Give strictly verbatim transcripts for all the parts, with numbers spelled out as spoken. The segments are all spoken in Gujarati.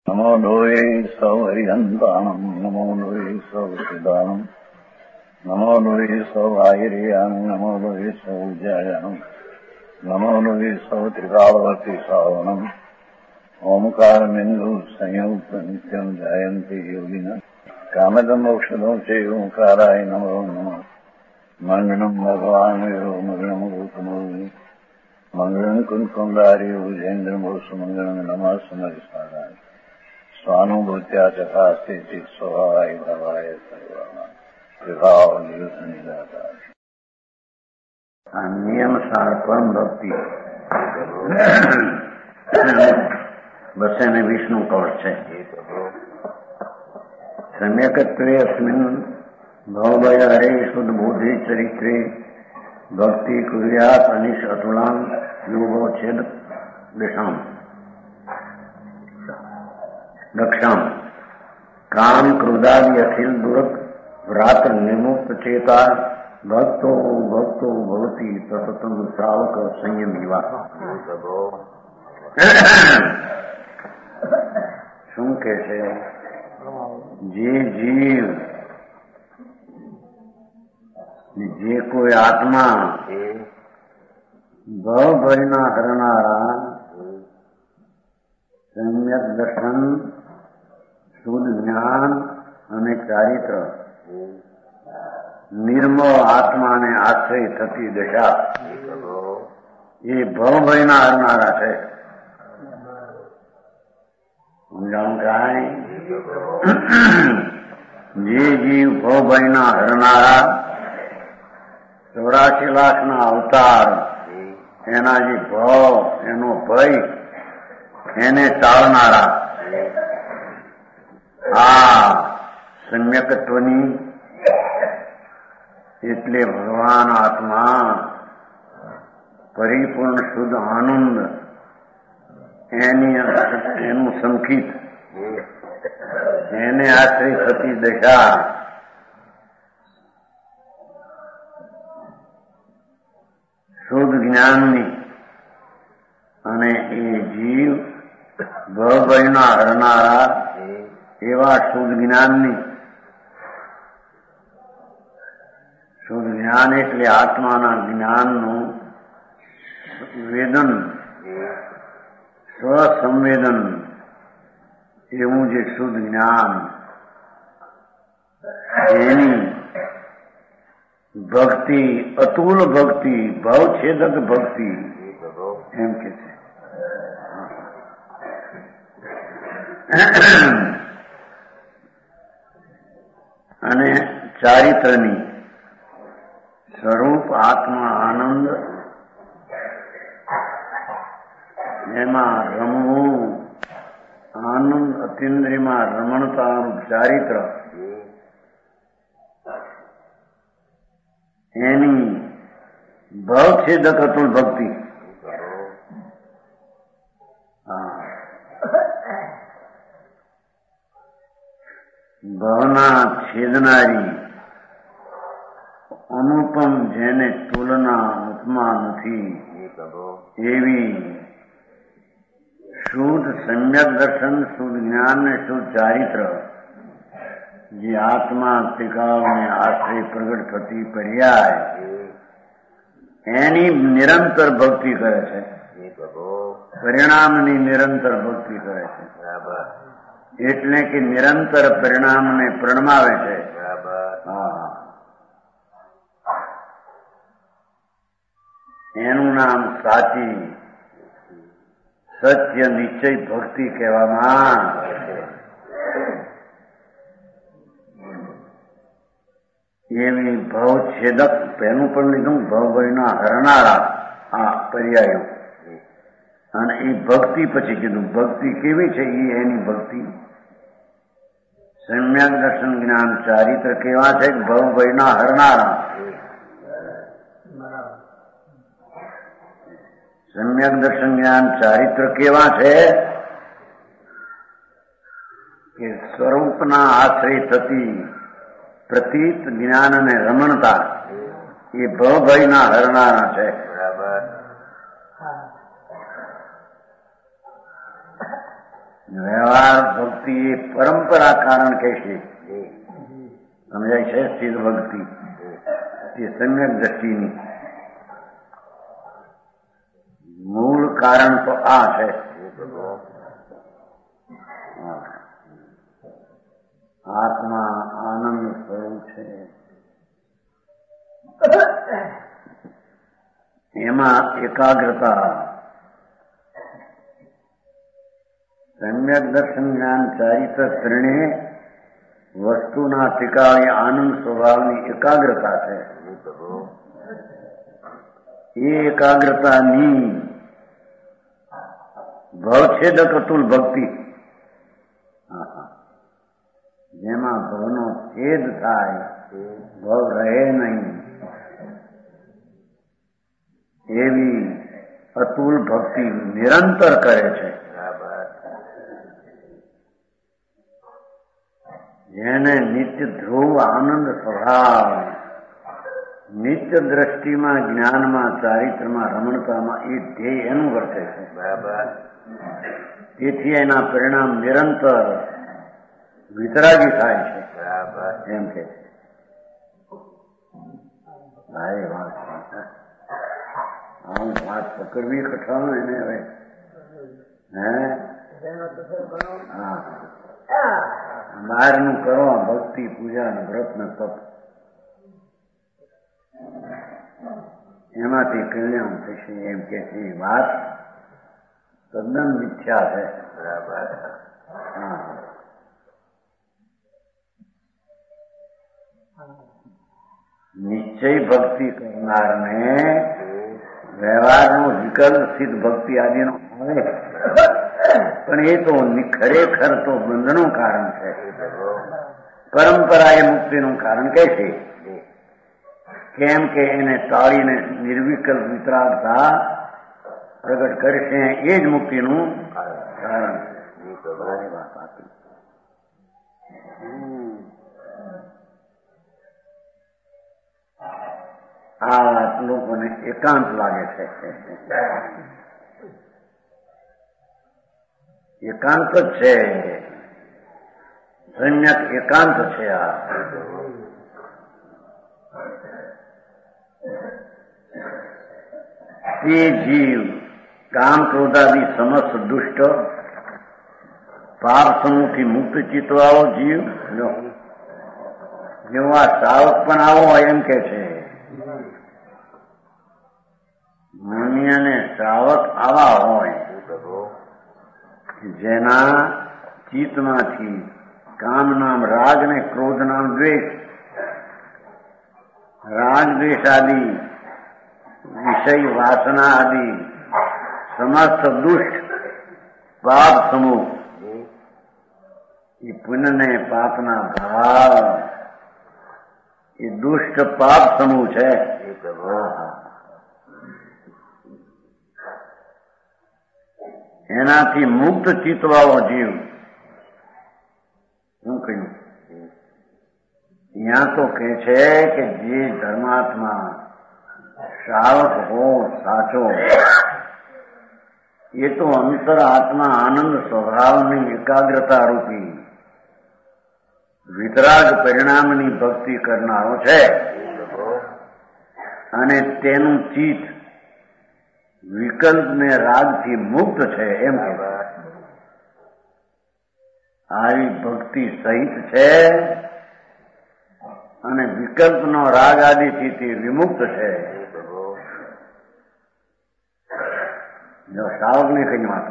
નમો લોહે સૌ હરિહંતાણમ નમો લોહે સૌ સિદાનમ નમો લોહે સૌ આહિર્યાન નમો લોહે સૌ જયાનમ નમો લોહે સૌ ત્રિકાળવતી સાવણમ ઓમકાર બિંદુ સંયુક્ત નિત્યમ જયંતિ યોગિન કામદમ ઔષધો છે ઓંકારાય નમો નમઃ મંગળમ ભગવાન મંગળમ ગૌતમોની મંગળમ કુંકુંડારી વિજેન્દ્રમો સુમંગળમ નમઃ સમરિસારાય સ્વાનુભૂત્યા ચકાસ્તે સ્વભાવાય ભવાય સર્વમાં વિભાવ નિયુત નિરાકાર આ નિયમસાર પરમ ભક્તિ બસે ને વિષ્ણુ કવચ છે. સમ્યકત્વે અસ્મિન ભવભય હરે શુદ્ધ બુદ્ધિ ચરિત્રે ભક્તિ કુર્યાત અનિશ અતુલામ યોગો છેદ દશામ દક્ષામ કામ ક્રોધાદિ અખિલ દુરક ભ્રાતૃ નિર્મુક્ત ચેતા ભક્તો ભક્તો ભવતી સતતમ શ્રાવક સંયમી વા. શું કે છે? જે જીવ જે કોઈ આત્મા ભવ ભયના હરનારા સમ્યક દર્શન શુદ્ધ જ્ઞાન અને ચારિત્ર નિર્મળ આત્માને આશ્રય થતી દશા એ ભવ ભયના હરનારા છે. સમજાણું કાંઈ? જે જીવ ભવ ભયના હરનારા ચોરાશી લાખના અવતાર એના જે ભવ એનો ભય એને ટાળનારા આ સમ્યકત્વની એટલે ભગવાન આત્મા પરિપૂર્ણ શુદ્ધ આનંદ એની એનું સંકિત એને આશ્રય થતી દશા શુદ્ધ જ્ઞાનની અને એ જીવ ભવભયના હરનારા એવા શુદ્ધ જ્ઞાનની. શુદ્ધ જ્ઞાન એટલે આત્માના જ્ઞાનનું વેદન સ્વસંવેદન એવું જે શુદ્ધ જ્ઞાન એની ભક્તિ અતુલ ભક્તિ ભવછેદક ભક્તિ એમ કે છે. અને ચારિત્રની સ્વરૂપ આત્મા આનંદ એમાં રમવું આનંદ અતિન્દ્રિયમાં રમણતાનું ચારિત્ર એની ભવછેદક અતુલ ભક્તિ. ભવના છેદનારી અનુપમ જેને તુલના ઉપમા નથી એવી શુદ્ધ સમ્યક દર્શન શુદ્ધ જ્ઞાન ને શુદ્ધ ચારિત્ર જે આત્મા ત્રિકાળને આશ્રય પ્રગટ થતી પર્યાય એની નિરંતર ભક્તિ કરે છે. પરિણામની નિરંતર ભક્તિ કરે છે. એટલે કે નિરંતર પરિણામને પ્રણમાવે છે. હા, એનું નામ સાચી સત્ય નિશ્ચય ભક્તિ કહેવામાં. એવી ભવછેદક પહેલું પણ લીધું ભવભયના હરનારા આ પર્યાયો અને એ ભક્તિ પછી કીધું. ભક્તિ કેવી છે એ એની ભક્તિ સમ્યક દર્શન જ્ઞાન ચારિત્ર કેવા છે? ભવભયના હરનારા. સમ્યક દર્શન જ્ઞાન ચારિત્ર કેવા છે? કે સ્વરૂપના આશ્રય થતી પ્રતીત જ્ઞાન અને રમણતા એ ભવભયના હરનારા છે. વ્યવહાર ભક્તિ એ પરંપરા કારણ કહેશે. સમજાય છે? સ્થિર ભક્તિ એ સમ્યક દ્રષ્ટિની મૂળ કારણ તો આ છે. આત્મા આનંદ સ્વરૂપ છે. એમાં એકાગ્રતા સમ્યક દર્શન જ્ઞાન ચારિત્ર ત્રણે વસ્તુના ઠેકાણે આનંદ સ્વભાવની એકાગ્રતા છે. એ એકાગ્રતાની ભવછેદક અતુલ ભક્તિ, જેમાં ભવનો છેદ થાય, ભવ રહે નહીં, એવી અતુલ ભક્તિ નિરંતર કરે છે. જેને નિત્ય ધ્રુવ આનંદ સ્વભાવ, નિત્ય દ્રષ્ટિમાં, જ્ઞાનમાં, ચારિત્રમાં, રમણતામાં એ ધ્યેય એનું વર્તે છે. બરાબર. તેથી એના પરિણામ નિરંતર વિતરાગી થાય છે. બરાબર. એમ કે છે. ભાઈ વાત આમ વાત પકડવી કઠણ એને હવે. હે હા, બહારનું કરો ભક્તિ, પૂજા, વ્રત ને તપ, એમાંથી કલ્યાણ થશે એમ કે છે. વાત તદ્દન મિથ્યા છે. બરાબર. હા, નિશ્ચય ભક્તિ કરનારને વ્યવહારનો વિકલ્પ સિદ્ધ ભક્તિ આદિનો હોય, પણ એ તો ખરેખર તો બંધનું કારણ છે. પરંપરા એ મુક્તિનું કારણ કહે છે. કેમ કે એને ટાળીને નિર્વિકલ્પ વિતરાગતા પ્રગટ કરશે, એ જ મુક્તિનું કારણ છે. મારી વાત આપી. આ લોકોને એકાંત લાગે છે. એકાંત જ છે, સમ્યક એકાંત છે. આ તે જીવ કામ ક્રોધાદી સમસ્ત દુષ્ટ પાપ સમૂહથી મુક્ત ચિતવાળો જીવ, જેવો આ શ્રાવક પણ આવો એમ કે છે. મુનિ અને શ્રાવક આવા હોય જેના ચિત્તમાંથી કામ નામ રાગ ને ક્રોધ નામ દ્વેષ, રાગ દ્વેષ આદિ વિષય વાસના આદિ સમસ્ત દુષ્ટ પાપ સમૂહ, એ પુણ્ય ને પાપના ભાવ, એ દુષ્ટ પાપ સમૂહ છે. એનાથી મુક્ત ચિતવાળો જીવ. શું કહ્યું? ત્યાં તો કે છે કે જે ધર્માત્મા શ્રાવક હો સાચો, એ તો અંતર આત્મા આનંદ સ્વભાવની એકાગ્રતા રૂપી વિતરાગ પરિણામની ભક્તિ કરનારો છે. અને તેનું ચિત્ત વિકલ્પ ને રાગથી મુક્ત છે. એમ કે આવી ભક્તિ સહિત છે અને વિકલ્પનો રાગ આદિથી તે વિમુક્ત છે. જો શ્રાવક ને કઈ વાતો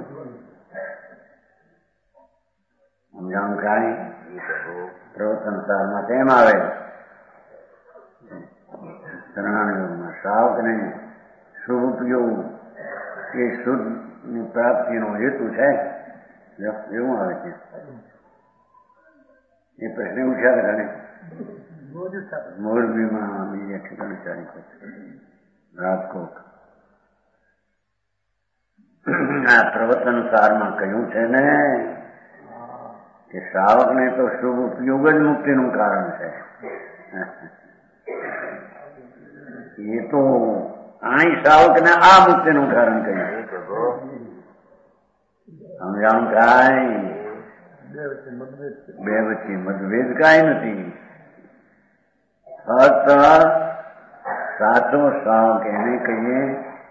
સમજાવું કાંઈ પ્રવચન સારમાં તેમ આવે શરણાણીઓમાં શ્રાવક ને શુભ ઉપયોગ એ શુદ્ધ ની પ્રાપ્તિનો હેતુ છે. એવું આવે છે. એ પ્રશ્ન ઉઠ્યા ઘણે મોરબીમાં, બીજે ઠેકાણે ચાલી રાજકોટ. આ પ્રવચન સારમાં કહ્યું છે ને કે શ્રાવક ને તો શુભ ઉપયોગ જ મુક્તિનું કારણ છે. એ તો અહીં શ્રાવક ને આ મુક્તિનું કારણ કહ્યું. અમે સમજાણું કાંઈ બે વચ્ચે મતભેદ કાંઈ નથી. ફક્ત સાચો શ્રાવક એને કહીએ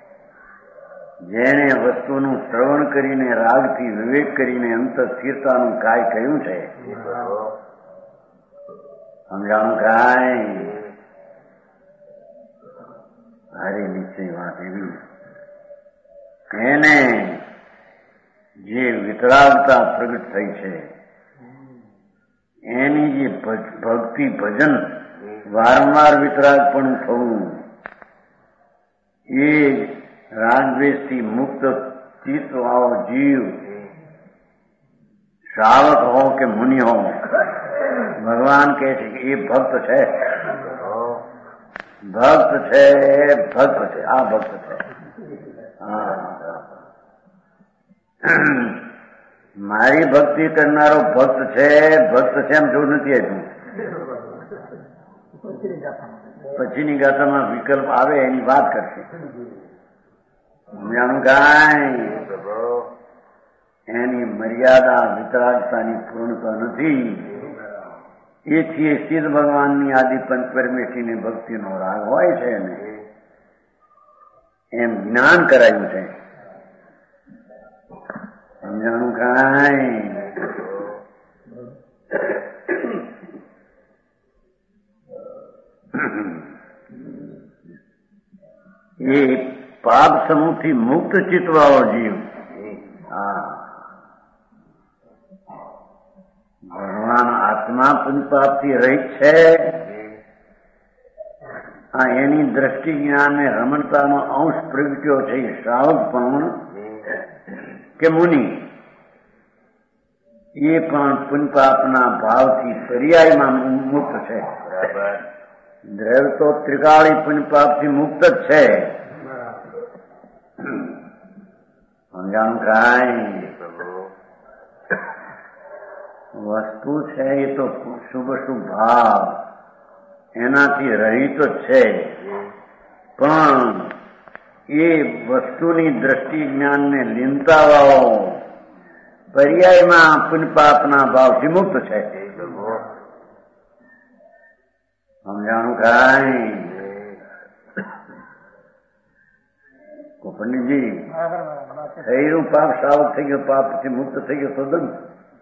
જેણે વસ્તુનું શ્રવણ કરીને રાગથી વિવેક કરીને અંત સ્થિરતાનું કાય કહ્યું છે. સમજાણું કાંઈ અરે નિશ્ચય વાત એવી એને જે વિતરાગતા પ્રગટ થઈ છે એની જે ભક્તિ ભજન વારંવાર વિતરાગ પણ થવું એ રાગદ્વેષથી મુક્ત ચિત્ત વાળો જીવ શ્રાવક હો કે મુનિ હો ભગવાન કહે છે કે એ ભક્ત છે, ભક્ત છે, ભક્ત છે, આ ભક્ત છે. હા મારી ભક્તિ કરનારો ભક્ત છે, ભક્ત છે એમ જો નથી આવ્યું. પછીની ગાથામાં વિકલ્પ આવે એની વાત કરશે. જાણું કાંઈ એની મર્યાદા વિતરાગતાની પૂર્ણતા નથી. એથી સિદ્ધ ભગવાનની આદિ પંચ પરમેશ્વરીની ભક્તિનો રાગ હોય છે ને એમ જ્ઞાન કરાયું છે. સમજાણું કાંઈ એ પાપ સમૂહથી મુક્ત ચિત્તવાળો જીવ હા ભગવાન આત્મા પુનપાપથી રહિત છે. આ એની દ્રષ્ટિ જ્ઞાનને રમણતાનો અંશ પ્રગટ્યો છે. શ્રાવક પણ કે મુનિ એ પણ પુનપાપના ભાવથી પર્યાયમાં મુક્ત છે. દ્રવ તો ત્રિકાળી પુનપાપથી મુક્ત જ છે. સમજાણું કાંઈ વસ્તુ છે એ તો શુભ શુભ ભાવ એનાથી રહિત જ છે, પણ એ વસ્તુની દ્રષ્ટિ જ્ઞાનને લીનતા વાળો પર્યાયમાં પુનપાપના ભાવથી મુક્ત છે. સમજાણું કાંઈ પંડિતજી થયેલું પાપ શ્રાવક થઈ ગયો, પાપથી મુક્ત થઈ ગયો તો દંડ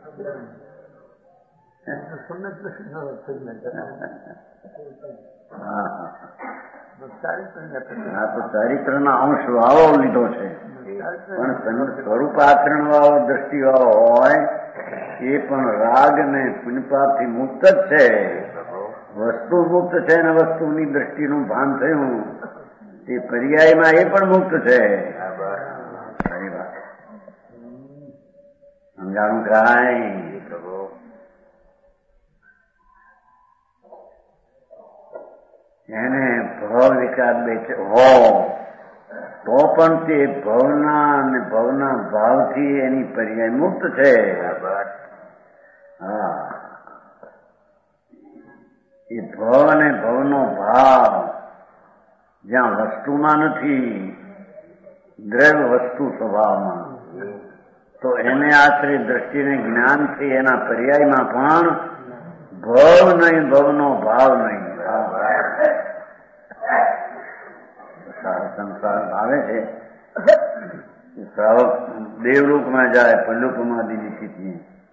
હા તો ચારિત્ર ના અંશ વાળો લીધો છે, પણ સ્વરૂપ આચરણ વાળો દ્રષ્ટિ વાળો હોય એ પણ રાગ ને પુનપાપ થી મુક્ત જ છે. વસ્તુ મુક્ત છે ને વસ્તુની દ્રષ્ટિનું ભાન થયું તે પર્યાયમાં એ પણ મુક્ત છે. સારી વાત સમજાણું કાંઈ એને ભવ વિકાર બેઠે હો તો પણ તે ભવના અને ભવના ભાવથી એની પર્યાય મુક્ત છે. હા એ ભવ અને ભવનો ભાવ જ્યાં વસ્તુમાં નથી, દ્રવ્ય વસ્તુ સ્વભાવમાં, તો એને આશ્રય દ્રષ્ટિને જ્ઞાનથી એના પર્યાયમાં પણ ભવ નહીં, ભવનો ભાવ નહીં. સંસાર આવે છે શ્રાવક દેવલોકમાં જાય, પલ્લુકમાં દીધી સ્થિતિ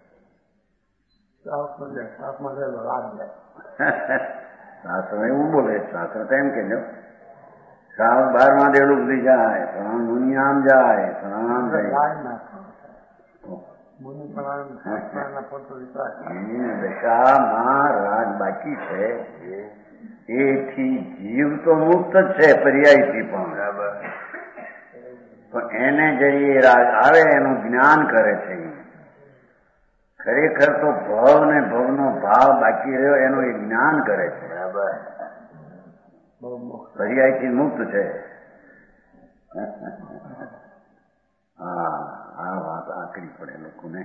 શાસ્ત્ર એવું બોલે. શાસ્ત્ર તો એમ કેજો શ્રાવક બારમાં દેવલોક સુધી જાય, શ્રાવણ મુનિ આમ જાય, શ્રાવણ આમ જાય. દશામાં રાગ બાકી છે એથી જીવ તો મુક્ત જ છે પર્યાયથી, પણ પણ એને જઈએ રાગ આવે એનું જ્ઞાન કરે છે. ખરેખર તો ભવ ને ભવનો ભાવ બાકી રહ્યો એનું એ જ્ઞાન કરે છે. પર્યાયથી મુક્ત છે. હા આ વાત આકરી પડે લોકોને.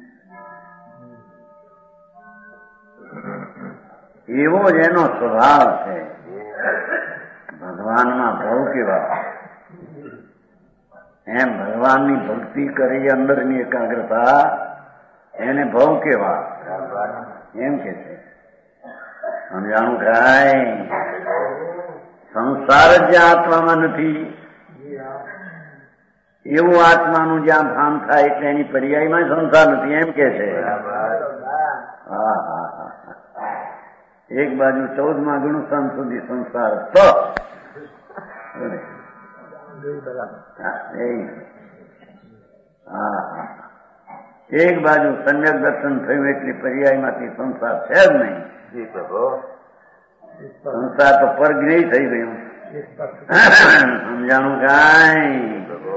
એવો જ એનો સ્વભાવ છે. ભગવાનમાં ભવ કેવા એમ ભગવાનની ભક્તિ કરી અંદરની એકાગ્રતા એને ભવ કેવા એમ કે છે. સમજાણું કાંઈ? સંસાર જ આત્મામાં નથી એવું આત્માનું જ્યાં ભાન થાય એટલે એની પર્યાયમાં સંસાર નથી એમ કે છે. હા હા હા એક બાજુ ચૌદમાં ગુણસ્થાન સુધી સંસાર તો હા એક બાજુ સમ્યક દર્શન થયું એટલે પર્યાયમાંથી સંસાર છે જ નહીં. સંસાર તો પરગ્રહી થઈ ગયું. સમજાણું કાંઈ?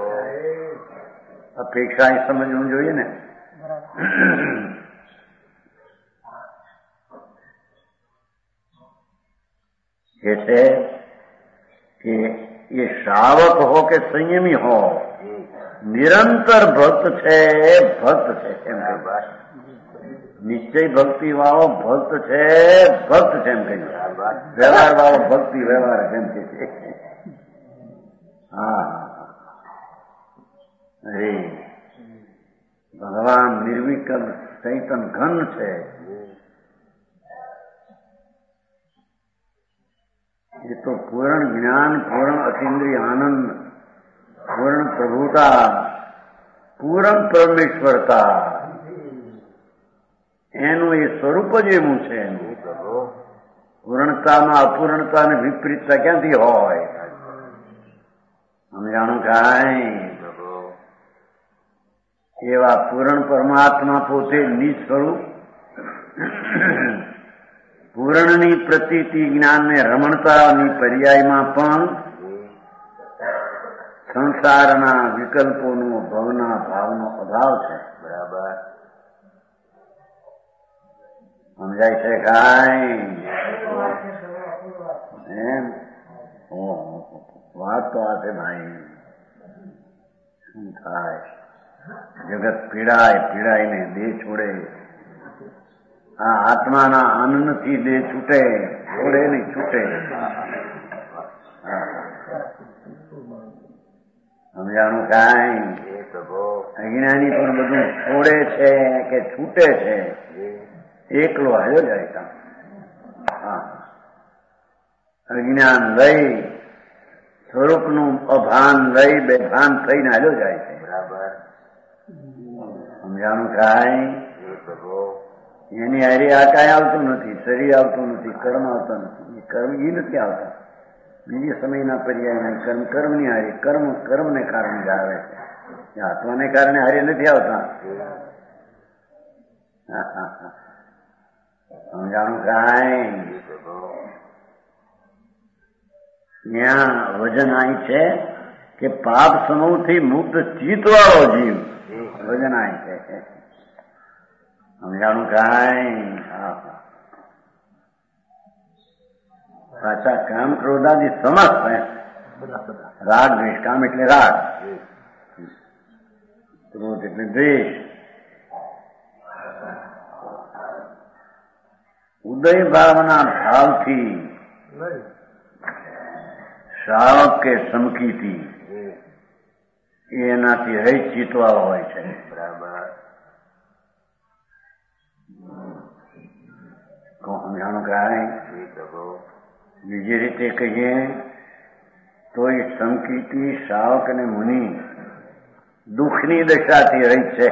અપેક્ષા એ સમજવું જોઈએ ને. કે છે કે એ શ્રાવક હો કે સંયમી હો નિરંતર ભક્ત છે ભક્ત છે એમ કે નિશ્ચય ભક્તિ વાળો ભક્ત છે ભક્ત છે એમ કહ્યું. વ્યવહાર વાળો ભક્તિ વ્યવહાર એમ કે છે. હા અરે ભગવાન નિર્વિકલ્પ ચૈતન ઘન છે. એ તો પૂર્ણ જ્ઞાન, પૂર્ણ અતિન્દ્રિય આનંદ, પૂર્ણ પ્રભુતા, પૂર્ણ પરમેશ્વરતા એનું એ સ્વરૂપ જ એવું છે. એનું પૂર્ણતામાં અપૂર્ણતા અને વિપરીતતા ક્યાંથી હોય? સમજાણું કાંઈ? એવા પૂર્ણ પરમાત્મા પોતે નિજ સ્વરૂપ પૂર્ણની પ્રતીતિ જ્ઞાનને રમણતાની પર્યાયમાં પણ સંસારના વિકલ્પોનો ભવના ભાવનો અભાવ છે. બરાબર સમજાય છે કાંઈ? એમ વાત તો આ છે ભાઈ. શું થાય? જગત પીડાય પીડાઈને દેહ છોડે. આ આત્માના આનંદથી દેહ છૂટે છોડે નહીં છૂટે. સમજાણું કાંઈ? અજ્ઞાની પણ બધું છોડે છે કે છૂટે છે એકલો આવ્યો જાય. હા અજ્ઞાન લઈ સ્વરૂપનું અભાન લઈ બેભાન થઈને આવ્યો જાય છે. બરાબર સમજાણું કાંઈ? એની હારી આ કાંઈ આવતું નથી. શરીર આવતું નથી, કર્મ આવતા નથી. એ કર્મ એ નથી આવતા. બીજી સમયના પર્યાયના કર્મ કર્મની હારી કર્મ કર્મને કારણે જ આવે છે. આત્માને કારણે હારી નથી આવતા. સમજાણું કાંઈ? ત્યાં વજન અહીં છે કે પાપ સમૂહથી મુક્ત ચિત્તવાળો જીવ વજન અહીં છે. સમજાણું કાંઈ? પાછા કામ ક્રોધાદી સમસ્ત રાગ દ્વેષ. કામ એટલે રાગ, ક્રોધ એટલે દ્વેષ. ઉદય ભાવના ભાવથી શ્રાવક કે સમકીથી એનાથી રહિત ચિતવાળો હોય છે. બરાબર સમજાણું કાંઈ? બીજી રીતે કહીએ તો એ સંકીર્તિ શ્રાવક અને મુનિ દુઃખની દશાથી રહિત છે.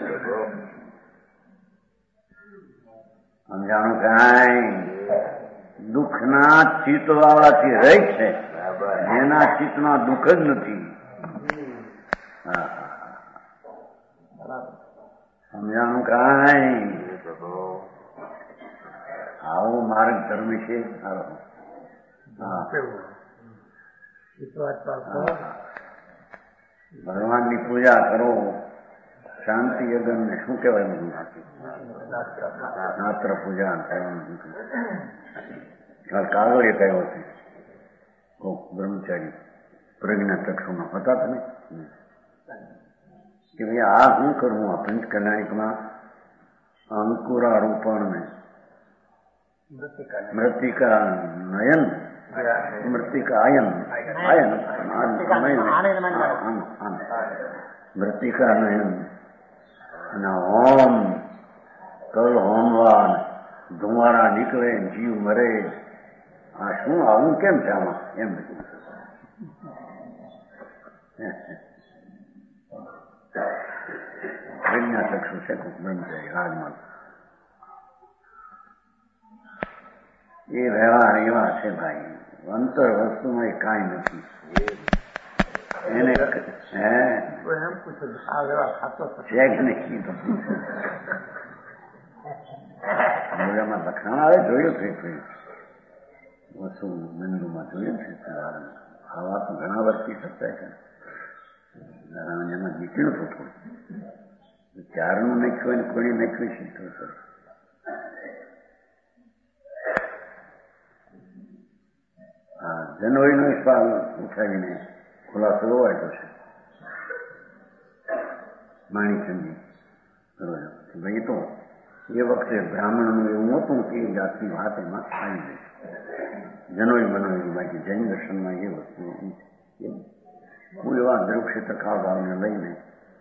સમજાણું કાંઈ? દુઃખના ચિત્તવાળાથી રહિત છે. એના ચિત્તમાં દુઃખ જ નથી. સમજાણું કાંઈ? આવો માર્ગ ધર્મ છે. ભગવાનની પૂજા કરો, શાંતિ યજ્ઞ ને શું કહેવાય બધું માત્ર પૂજા કરવાનું. કાગળ એ કયો છે બ્રહ્મચારી પ્રજ્ઞા ચક્ષુમાં હતા તમે કે ભાઈ આ શું કરવું? આ પંચ કલાકમાં અંકુરારોપણ ને મૃતિકા નયન મૃતિકા આયન આયન મૃતિકા નયન અને હોમ કલ હોમવા ધુમાડા નીકળે જીવ મરે. આ શું આવું કેમ છે આમાં એમ બધું પ્રજ્ઞાચક્ષુ છે બ્રહ્મચારી રાજમાન એ વ્યવહાર એવા છે ભાઈ. અંતર વસ્તુમાં એ કાંઈ નથી. એને હે છે કે નહીં કીધું મોજામાં લખાણ આવે જોયું છે વસ્તુ બિંદુમાં જોયું છે. આવા તો ઘણા વર્ષથી થતા છે. એમાં જીતીનું તો થોડું ચારનું નાખ્યું અને કોણી નાખ્યું શીખતો સર. હા જનોઈનો સવાલ ઉઠાવીને ખુલાસો વાંચ્યો છે માણીચંદી. ભાઈ તો એ વખતે બ્રાહ્મણનું એવું હતું કે એ જાતની વાત એમાં આવી ગઈ. જનોઈ બનોઈ બાકી જૈન દર્શનમાં એ વસ્તુ હું એવા દ્રવક્ષેત્ર કાળ ભાવને લઈને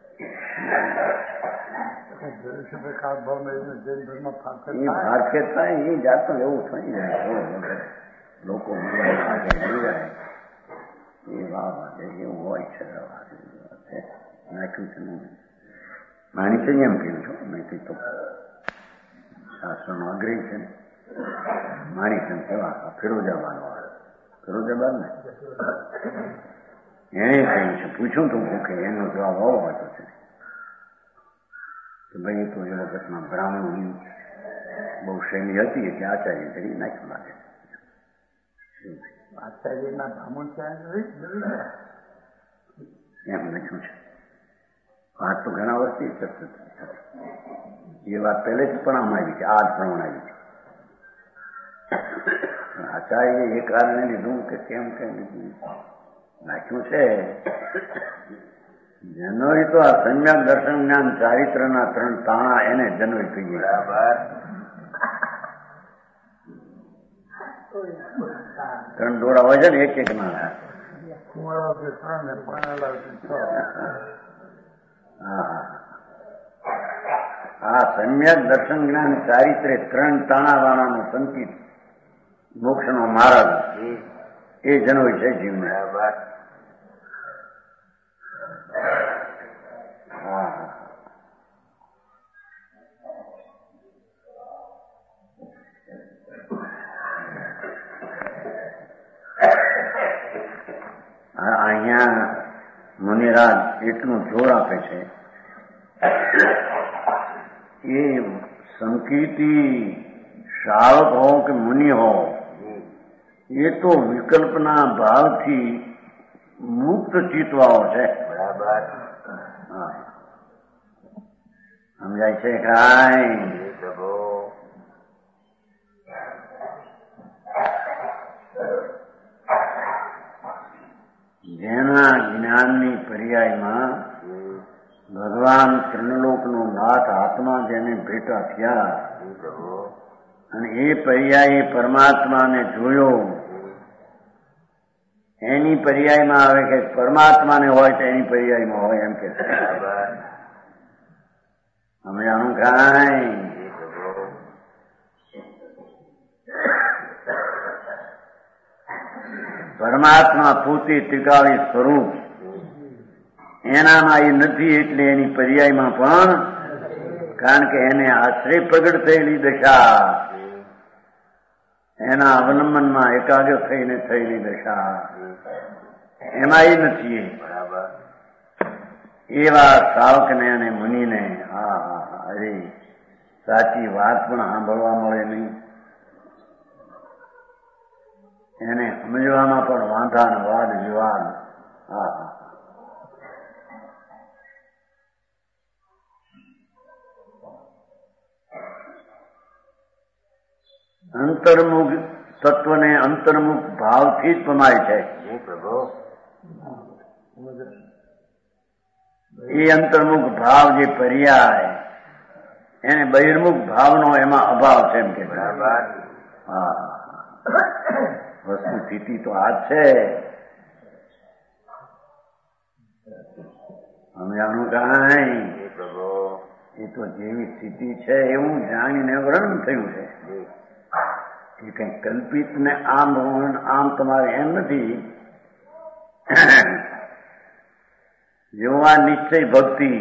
ફારખેત થાય એ જાતનું એવું થઈ જાય. લોકો મળી જાય એ વાહ એવું હોય છે. નાખ્યું છે માની છે એમ કહ્યું છું નહીં તો શાસ્ત્રનો આગ્રહ છે. માની છે કેવા ફિરોજાબાદ વાળા ફિરોજાબાદ ને એને કહ્યું છે. પૂછ્યું તું કે એનો જવાબ આવો વાંચો છે કે ભાઈ તો એ વખતમાં બ્રાહ્મણોની બહુ શૈલી હતી એટલે આચાર્ય તરીકે નાખ્યું લાગે. આચાર્યના બ્રાહ્મણ છે એમ લખ્યું છે. વાત તો ઘણા વર્ષથી એ વાત પહેલે જ પણ આમ આવી છે. આ જ પ્રમાણ આવી છે. આચાર્ય એ કારણે લીધું કે કેમ કેમ લીધું નાખ્યું છે. જનોઈ તો આ સમ્યક દર્શન જ્ઞાન ચારિત્રના ત્રણ તાણા એને જનોઈ થઈ ગયા. બરાબર ત્રણ દોડા હોય છે ને એક એક ના. આ સમ્યક દર્શન જ્ઞાન ચારિત્રે ત્રણ તાણા વાળાનો સંકિત મોક્ષ નો માર્ગ એ જનોઈ છે જીવને. હા અહીંયા મુનિરાજ એટલું જોર આપે છે એ સંકિતી શ્રાવક હો કે મુનિ હો એ તો વિકલ્પના ભાવથી મુક્ત ચિતવાઓ છે. બરાબર સમજાય છે કાંઈ? જેના જ્ઞાનની પર્યાયમાં ભગવાન ત્રણલોકનો નાથ આત્મા જેને ભેટા થયા અને એ પર્યાયે પરમાત્માને જોયો એની પર્યાયમાં આવે કે પરમાત્માને હોય તો એની પર્યાયમાં હોય એમ કે સમજાણું કાંઈ? પરમાત્મા પોતે ત્રિકાળી સ્વરૂપ એનામાં એ નથી એટલે એની પર્યાયમાં પણ કારણ કે એને આશ્રય પ્રગટ થયેલી દશા એના અવલંબનમાં એકાગ્ર થઈને થયેલી દશા એમાં એ નથી. બરાબર એવા સાવકને અને મુનિને હા હા અરે સાચી વાત પણ સાંભળવા મળે નહીં. એને સમજવામાં પણ વાંધા ને વાદ વિવાદ. હા હા અંતર્મુખ તત્વને અંતર્મુખ ભાવથી જ પમાય છે. એ અંતર્મુખ ભાવ જે પર્યાય એને બહિર્મુખ ભાવનો એમાં અભાવ છે એમ કે. હા વસ્તુ સ્થિતિ તો આ જ છે. સમજાણું કાંઈ એ તો જેવી સ્થિતિ છે એવું જાણીને વર્ણન થયું છે. એ કઈ કલ્પિત ને આમ આમ તમારે એમ નથી. જેવા નિશ્ચય ભક્તિ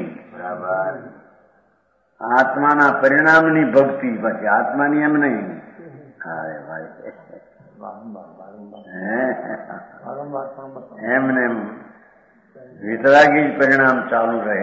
આત્માના પરિણામની ભક્તિ, પછી આત્માની એમ નહીં. અરે ભાઈ એમને એમ વિતરાગી જ પરિણામ ચાલુ રહે.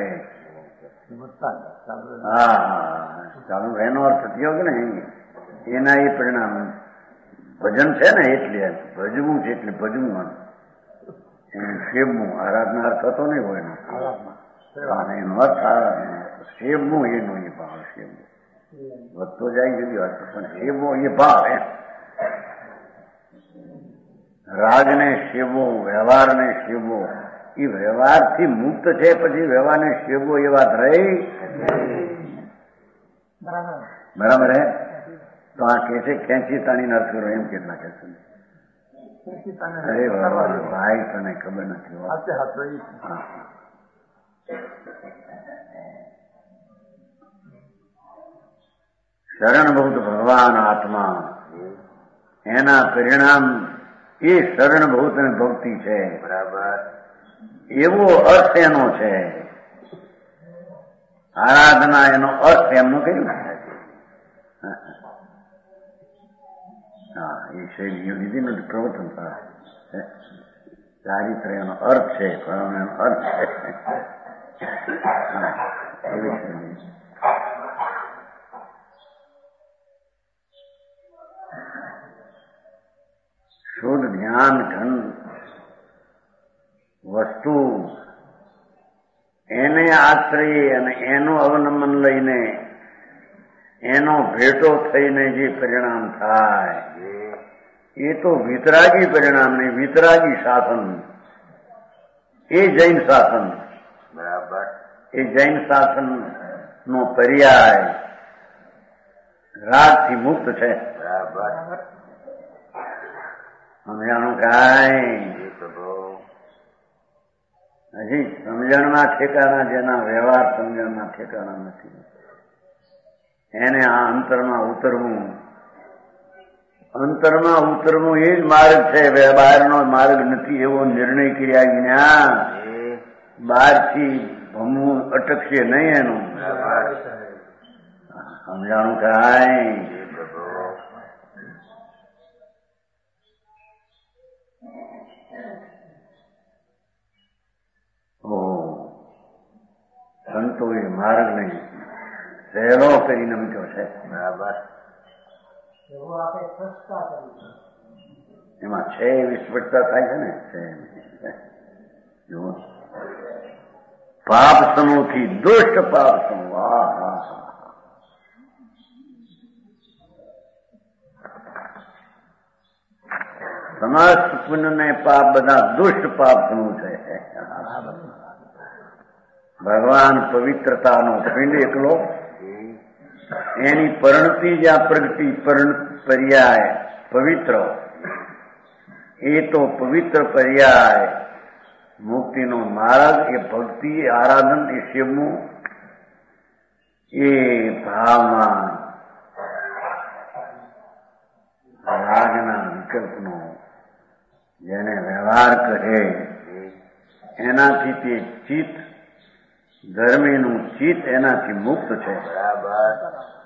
હા ચાલુ રહે એનો અર્થ થયો કે નહીં, એના એ પરિણામ ભજન છે ને, એટલે ભજવું છે એટલે ભજવું સેવવું. આરાધના અર્થ થતો નહીં હોય એનો અર્થ સેવવું એનો એ ભાવ. સેવવું વધતો જાય જુદી વાત, પણ સેવવો એ ભાવ એમ. રાગને સેવવો, વ્યવહારને સેવવો, એ વ્યવહારથી મુક્ત છે, પછી વ્યવહારને સેવવો એ વાત રહી બરાબર હે. તો આ કે છે ખેંચી તાણી અર્થ કરો એમ કેટલા કે છે. અરે ભાઈ તને ખબર નથી. શરણભૂત ભગવાન આત્મા, એના પરિણામ એ શરણભૂત અને ભક્તિ છે. બરાબર એવો અર્થ એનો છે. આરાધના એનો અર્થ એમનું કહ્યું. હા એ શૈલીઓ લીધી ને પ્રવચન ચારિત્ર એનો અર્થ છે, પણ એનો અર્થ છે એવી શૈલી. શુદ્ધ જ્ઞાન ઘન વસ્તુ એને આશ્રય અને એનું અવલંબન લઈને એનો ભેટો થઈને જે પરિણામ થાય એ તો વિતરાગી પરિણામ નહીં, વિતરાગી શાસન. એ જૈન શાસન. બરાબર એ જૈન શાસન નો પર્યાય રાગથી મુક્ત છે. બરાબર સમજાણું કાંઈ? હજી સમજણના ઠેકાણા, જેના વ્યવહાર સમજણના ઠેકાણા નથી, એને આ અંતરમાં ઉતરવું. અંતરમાં ઉતરવું એ જ માર્ગ છે, બહારનો માર્ગ નથી એવો નિર્ણય કર્યા વિના બહારથી ભમવું અટકશે નહીં એનું. સમજાણું કાંઈ? સંતો એ માર્ગ નહીં સહેલો કરીને મૂક્યો છે. બરાબર એમાં છે એવી સ્પષ્ટતા થાય છે ને. જુઓ પાપ સમૂહથી દુષ્ટ પાપ સમૂહ. હા હા સમસ્ત પુણ્ય ને પાપ બધા દુષ્ટ પાપ સમૂહ છે. ભગવાન પવિત્રતાનો પિંડ એકલો, એની પરિણતિ જ્યાં પ્રગતિ પર્યાય પવિત્ર, એ તો પવિત્ર પર્યાય મુક્તિનો માર્ગ, એ ભક્તિ, આરાધન, એ સેવવું, એ ભાવમાં રાગના વિકલ્પનો જેને વ્યવહાર કરે એનાથી તે ચિત્ત, ધર્મીનું ચિત્ત એનાથી મુક્ત છે. બરાબર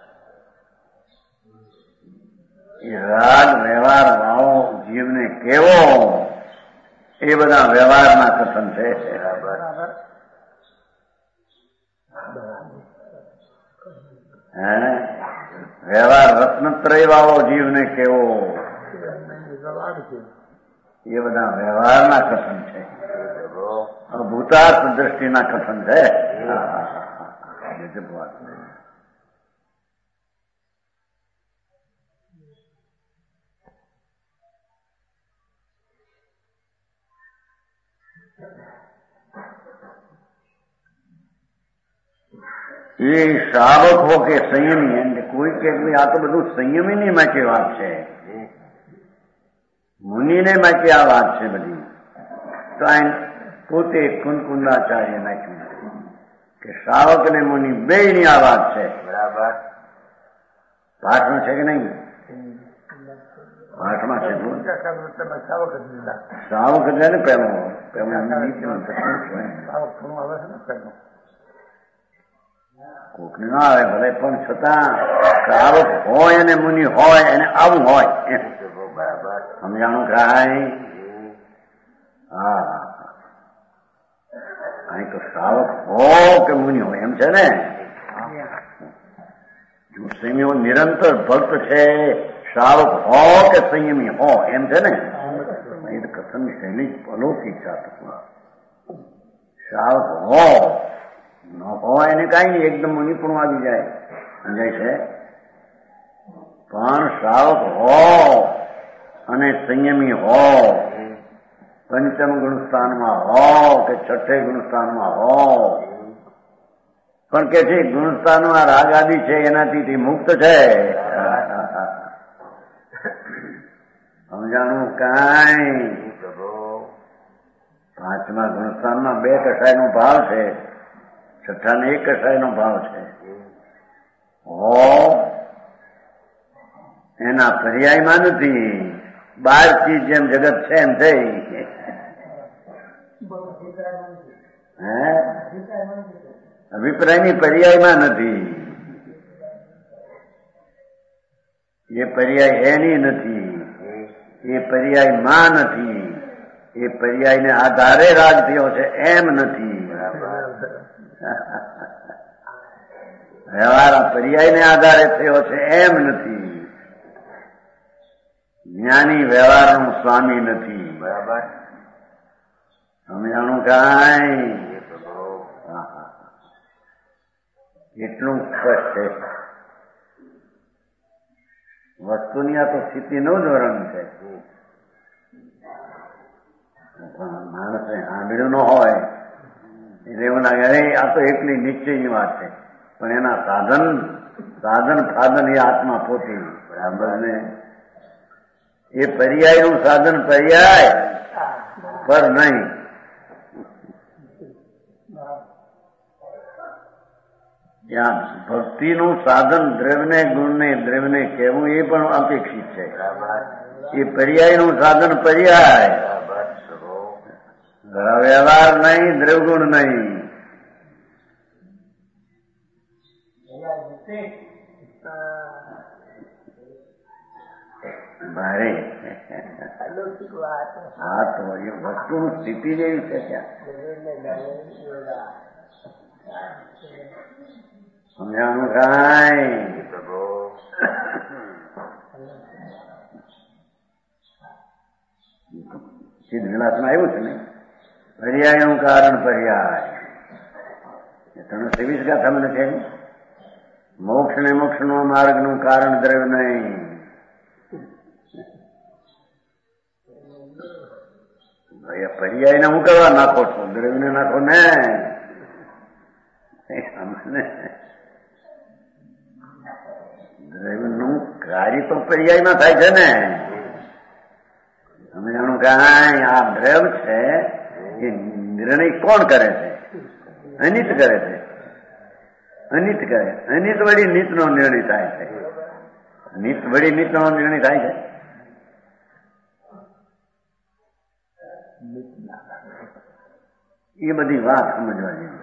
એ રાગ વ્યવહાર વાળો જીવને કેવો, એ બધા વ્યવહારના કથન છે. બરાબર હે વ્યવહાર રત્નત્રય વાળો જીવને કેવો, એ બધા વ્યવહારના કથન છે. ભૂતાર્થ દ્રષ્ટિના કથન છે. એ શ્રાવક હો કે સંયમી, એમ કોઈ કે આ તો બધું સંયમીની માટે વાત છે. મુનિને માટે આ વાત છે બધી. તો આ પોતે કુંદકુંદાચાર્ય નાખ્યું કે શ્રાવક ને મુનિ બે ની આ વાત છે. બરાબર. પાઠમાં છે કે નહીં? પાઠમાં છે. શ્રાવક એટલે ને પેલો કોકને ના આવે ભલે, પણ છતાં શ્રાવક હોય અને મુનિ હોય અને આવું હોય. બરાબર. સમજાણું કાંઈ? હા, અહીં તો શ્રાવક હો કે મુનિ હોય એમ છે ને. જો સંયમી નિરંતર ભક્ત છે, શ્રાવક હો કે સંયમી હો એમ છે ને. એ તો કથનની શૈલી અલૌકિક છે. શ્રાવક હો ન હોય એને કઈ નહીં, એકદમ મુનિ પણ આવી જાય, સમજાય છે. પણ શ્રાવક હો અને સંયમી હો, પંચમ ગુણસ્થાનમાં હો કે છઠ્ઠે ગુણસ્થાનમાં હો, પણ કે છે ગુણસ્થાનમાં રાગ આદિ છે એનાથી મુક્ત છે. સમજાણું કાંઈ? પાંચમા ગુણસ્થાનમાં બે કસાયનો ભાવ છે, છઠ્ઠાને એક કસાયનો ભાવ છે. હો એના પર્યાયમાં નથી, બાર ચીજ જેમ જગત છે એમ થઈ. હે અભિપ્રાયની પર્યાયમાં નથી, એ પર્યાય એની નથી, એ પર્યાયમાં નથી, એ પર્યાયને આધારે રાગ થયો છે એમ નથી. વ્યવહાર પર્યાયને આધારે થયો છે એમ નથી. જ્ઞાની વ્યવહારનો સ્વામી નથી. બરાબર. સમજાણું કાંઈ? એટલું સ્પષ્ટ છે. વસ્તુની આ તો સ્થિતિનું જ વર્ણન છે. માણસે સાંભળ્યું ન હોય એટલે એવું લાગે અરે આ તો એકલી નિશ્ચયની વાત છે, પણ એના સાધન સાધન સાધન એ આત્મા પોતે. બરાબર ને? એ પર્યાયનું સાધન પર્યાય પર નહીં. ત્યાં ભક્તિનું સાધન દ્રવ્યને ગુણને દ્રવ્યને કહેવું એ પણ અપેક્ષિત છે. એ પર્યાયનું સાધન પર્યાય, વ્યવહાર નહીં, દ્રવગુણ નહીં. ભારે હા તો એ વસ્તુની સ્થિતિ જેવી છે. ત્યાં સમજાણું કાંઈ? સિદ્ધ વિલાસમાં આવ્યું છે ને, પર્યાયનું કારણ પર્યાય. તમે ત્રેવીસ ગાથા મને છે. મોક્ષ ને મોક્ષ નો માર્ગનું કારણ દ્રવ્ય નહીં. પર્યાયને હું કરવા નાખો છો? દ્રવ્યને નાખો ને. દ્રવ્યનું કાર્ય તો પર્યાયમાં થાય છે ને. તમે જાણો કાંઈ? આ દ્રવ્ય છે એ નિર્ણય કોણ કરે છે? અનિત કરે છે. અનિત કરે. અનિત વળી નીતનો નિર્ણય થાય છે. નીત વળી નીતનો નિર્ણય થાય છે. એ બધી વાત સમજવા જેવી.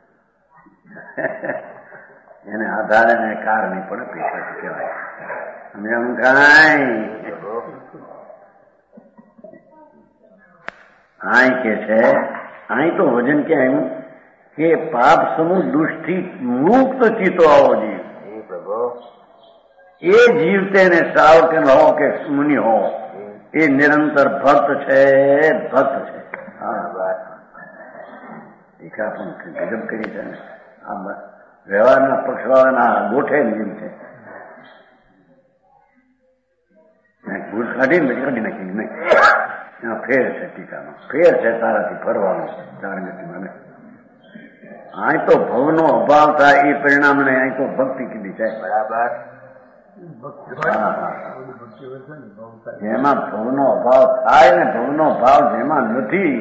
એને આધારે ને કારણે પણ અપેક્ષા કહેવાય. સમજાણું કાંઈ? અહીં કે છે, અહીં તો વજન ક્યાં આવ્યું કે પાપ સમૂહ દુષ્ટથી મુક્ત ચિત્તો આવો જીવ. એ જીવ તેને શ્રાવક હો કે મુનિ હો, એ નિરંતર ભક્ત છે. ભક્ત છે. એકા પણ ગજબ કરી છે ને. આ વ્યવહારના પક્ષવાળાના ગોઠે જેમ છે. ભૂલ કાઢીને પછી કાઢી નાખી નહીં. એમાં ફેર છે. ટીકાનો ફેર છે તારાથી ફરવાનો. જાણગતિમાં અહીં તો ભવનો અભાવ થાય એ પરિણામને અહીં તો ભક્તિ કીધી છે. બરાબર. જેમાં ભવનો અભાવ થાય ને ભવનો ભાવ જેમાં નથી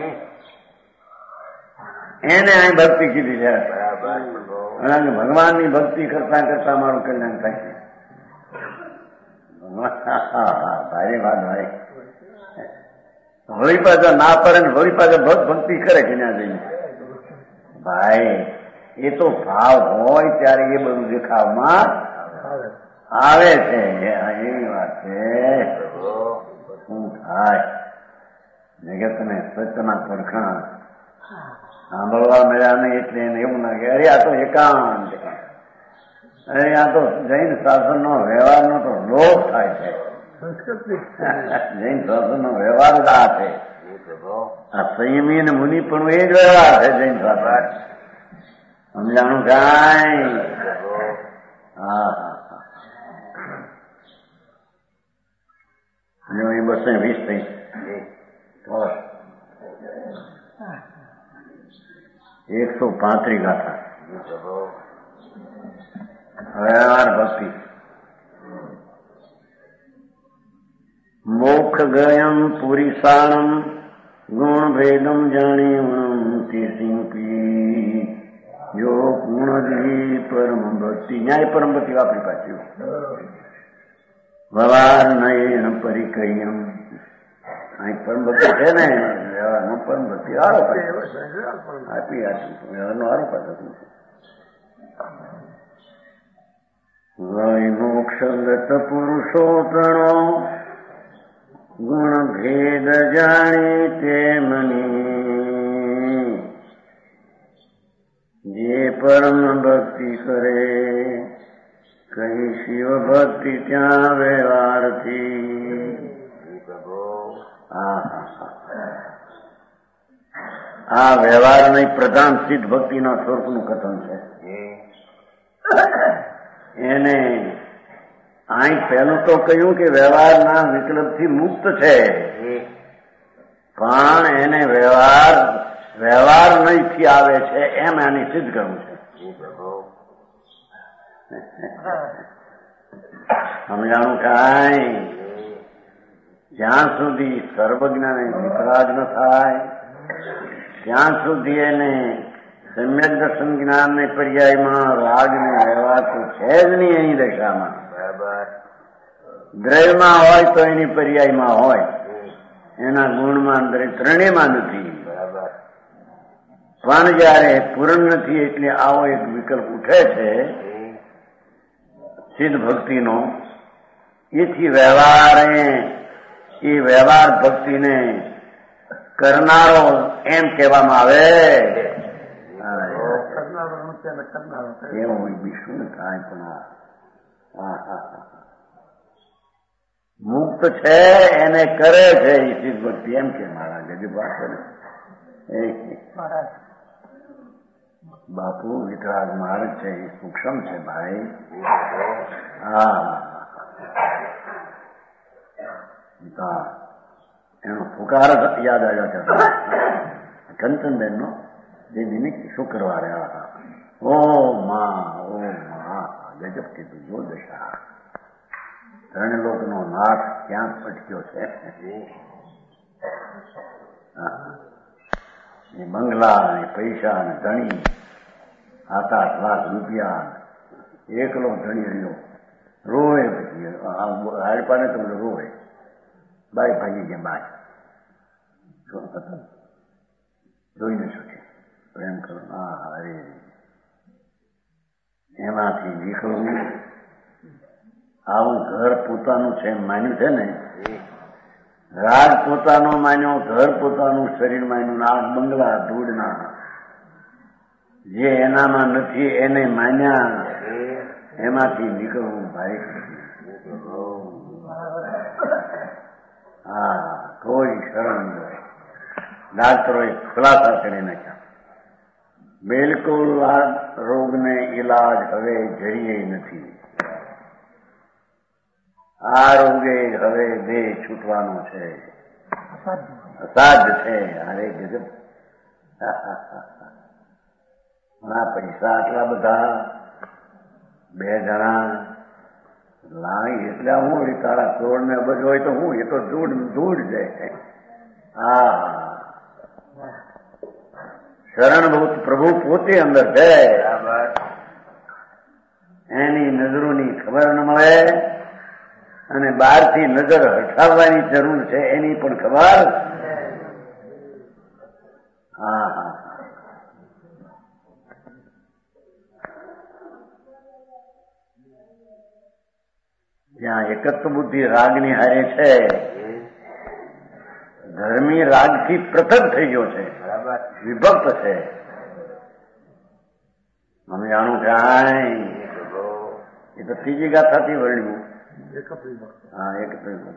એને અહીં ભક્તિ કીધી છે. અને ભગવાનની ભક્તિ કરતા કરતા મારું કલ્યાણ થાય છે. ભારી વાત ભાઈ. વળી પાછા ના પડે ને વળી પાછા ભક્ત ભક્તિ કરે કે ના જઈને ભાઈ એ તો ભાવ હોય ત્યારે એ બધું દેખાવમાં આવે છે. એવી વાત છે. શું થાય જગતને સત્યના પડખાણ સાંભળવા મળ્યા નહીં એટલે એને એવું ના કે અરે આ તો એકાંત, અરે આ તો જૈન શાસન નો વ્યવહાર નો તો લોભ થાય છે. જૈન શાસન નો વ્યવહાર જ આ છે. આ સંયમી અને મુનિ પણ એ જ વ્યવહાર છે જૈન શાસન. સમજાણું કાંઈ? હા હા હા એ બસો વીસ થઈ એકસો પાંત્રીસ ગાથા વ્યવહાર ભક્તિ. મોક્ષ ગયમ પુરીસાણમ ગુણ ભેદમ જાણી તે સિંપી જો ગુણજી પરમ ભક્તિ. ન્યાય પરમ ભક્તિ વાપરી પાછી વ્યવહાર નયન પરિકયમ. અહીં પરમ ભક્તિ છે ને વ્યવહારનો પરમ ભક્તિ આરોપ આપી આપી વ્યવહારનો આરોપ હતું. મોક્ષગત પુરુષોત્તણો ગુણ ભેદ જાણી તે મની જે પરમ ભક્તિ કરે કહી શિવ ભક્તિ ત્યાં વ્યવહારથી. આ વ્યવહાર નહીં પ્રધાન સિદ્ધ ભક્તિના સ્વરૂપનું કથન છે. એને અહીં પહેલું તો કહ્યું કે વ્યવહારના વિકલ્પથી મુક્ત છે, પણ એને વ્યવહાર વ્યવહાર નહીંથી આવે છે એમ એની સિદ્ધ કરવું છે. સમજાણું કાંઈ? જ્યાં સુધી સર્વજ્ઞાને વિતરાગ ન થાય ત્યાં સુધી એને સમ્યક દર્શન જ્ઞાનને પર્યાયમાં રાગને વ્યવહાર તો છે જ નહીં. એની દશામાં દ્રવ્યમાં હોય તો એની પર્યાયમાં હોય, એના ગુણમાં ત્રણેયમાં નથી. પણ જયારે પૂર્ણ નથી એટલે આવો એક વિકલ્પ ઉઠે છે સિદ્ધ ભક્તિનો. એથી વ્યવહાર એ વ્યવહાર ભક્તિને કરનારો એમ કહેવામાં આવે. એવું બીજું ને કાંઈ પણ મુક્ત છે એને કરે છે એ સિદ્ધ ભક્તિ એમ કે મારા ગજબ વાત કરે. બાપુ વિતરાગ માર્ગ છે એ સૂક્ષ્મ છે ભાઈ. હા એનો પુકાર યાદ આવ્યો છે કંચનબેન નો જે નિમિત્ત શુક્રવારે હતા. ઓ માં ઓ માં ગજબ કીધું જો દશા. ત્રણ લોકનો નાથ ક્યાં પટક્યો છે. એ બંગલા ને પૈસા ને ધણી સાત આઠ લાખ રૂપિયા એકલો ધણી રહ્યો. રોય પછી હાડપાને તો રોય. બાઈ ભાગી ગયા. બાય જોઈને શું છે પ્રેમ કરો. હા અરે એમાંથી નીકળવું. આવું ઘર પોતાનું છે માન્યું છે ને. રાગ પોતાનો માન્યો, ઘર પોતાનું, શરીર માન્યું, આ બંગલા ધૂળના જે એનામાં નથી એને માન્યા. એમાંથી નીકળવું ભાઈ. હા કોઈ શરણ ડાક્ટરોએ ખુલાસા કરી નાખ્યા. બિલકુલ આ રોગને ઇલાજ હવે જરીએ નથી. આ રોગે હવે દેહ છૂટવાનો છે, અસાધ્ય છે. અરે ગજબ. આ પૈસા આટલા બધા, બે જણા લાઈ એટલે હું તારા ચોર ને બધું હોય તો હું એ તો ધૂળ ધૂળ છે. હા શરણ પ્રભુ પોતે અંદર છે. એની નજરોની ખબર ન મળે અને બહારથી નજર હટાવવાની જરૂર છે એની પણ ખબર. હા હા જ્યાં એકત્વ બુદ્ધિ રાગની હારે છે, ધર્મી રાગથી પૃથક થઈ ગયો છે, વિભક્ત છે. અમે જાણું કે એ તો ત્રીજી ગાથાથી વર્ણ્યું. હા એક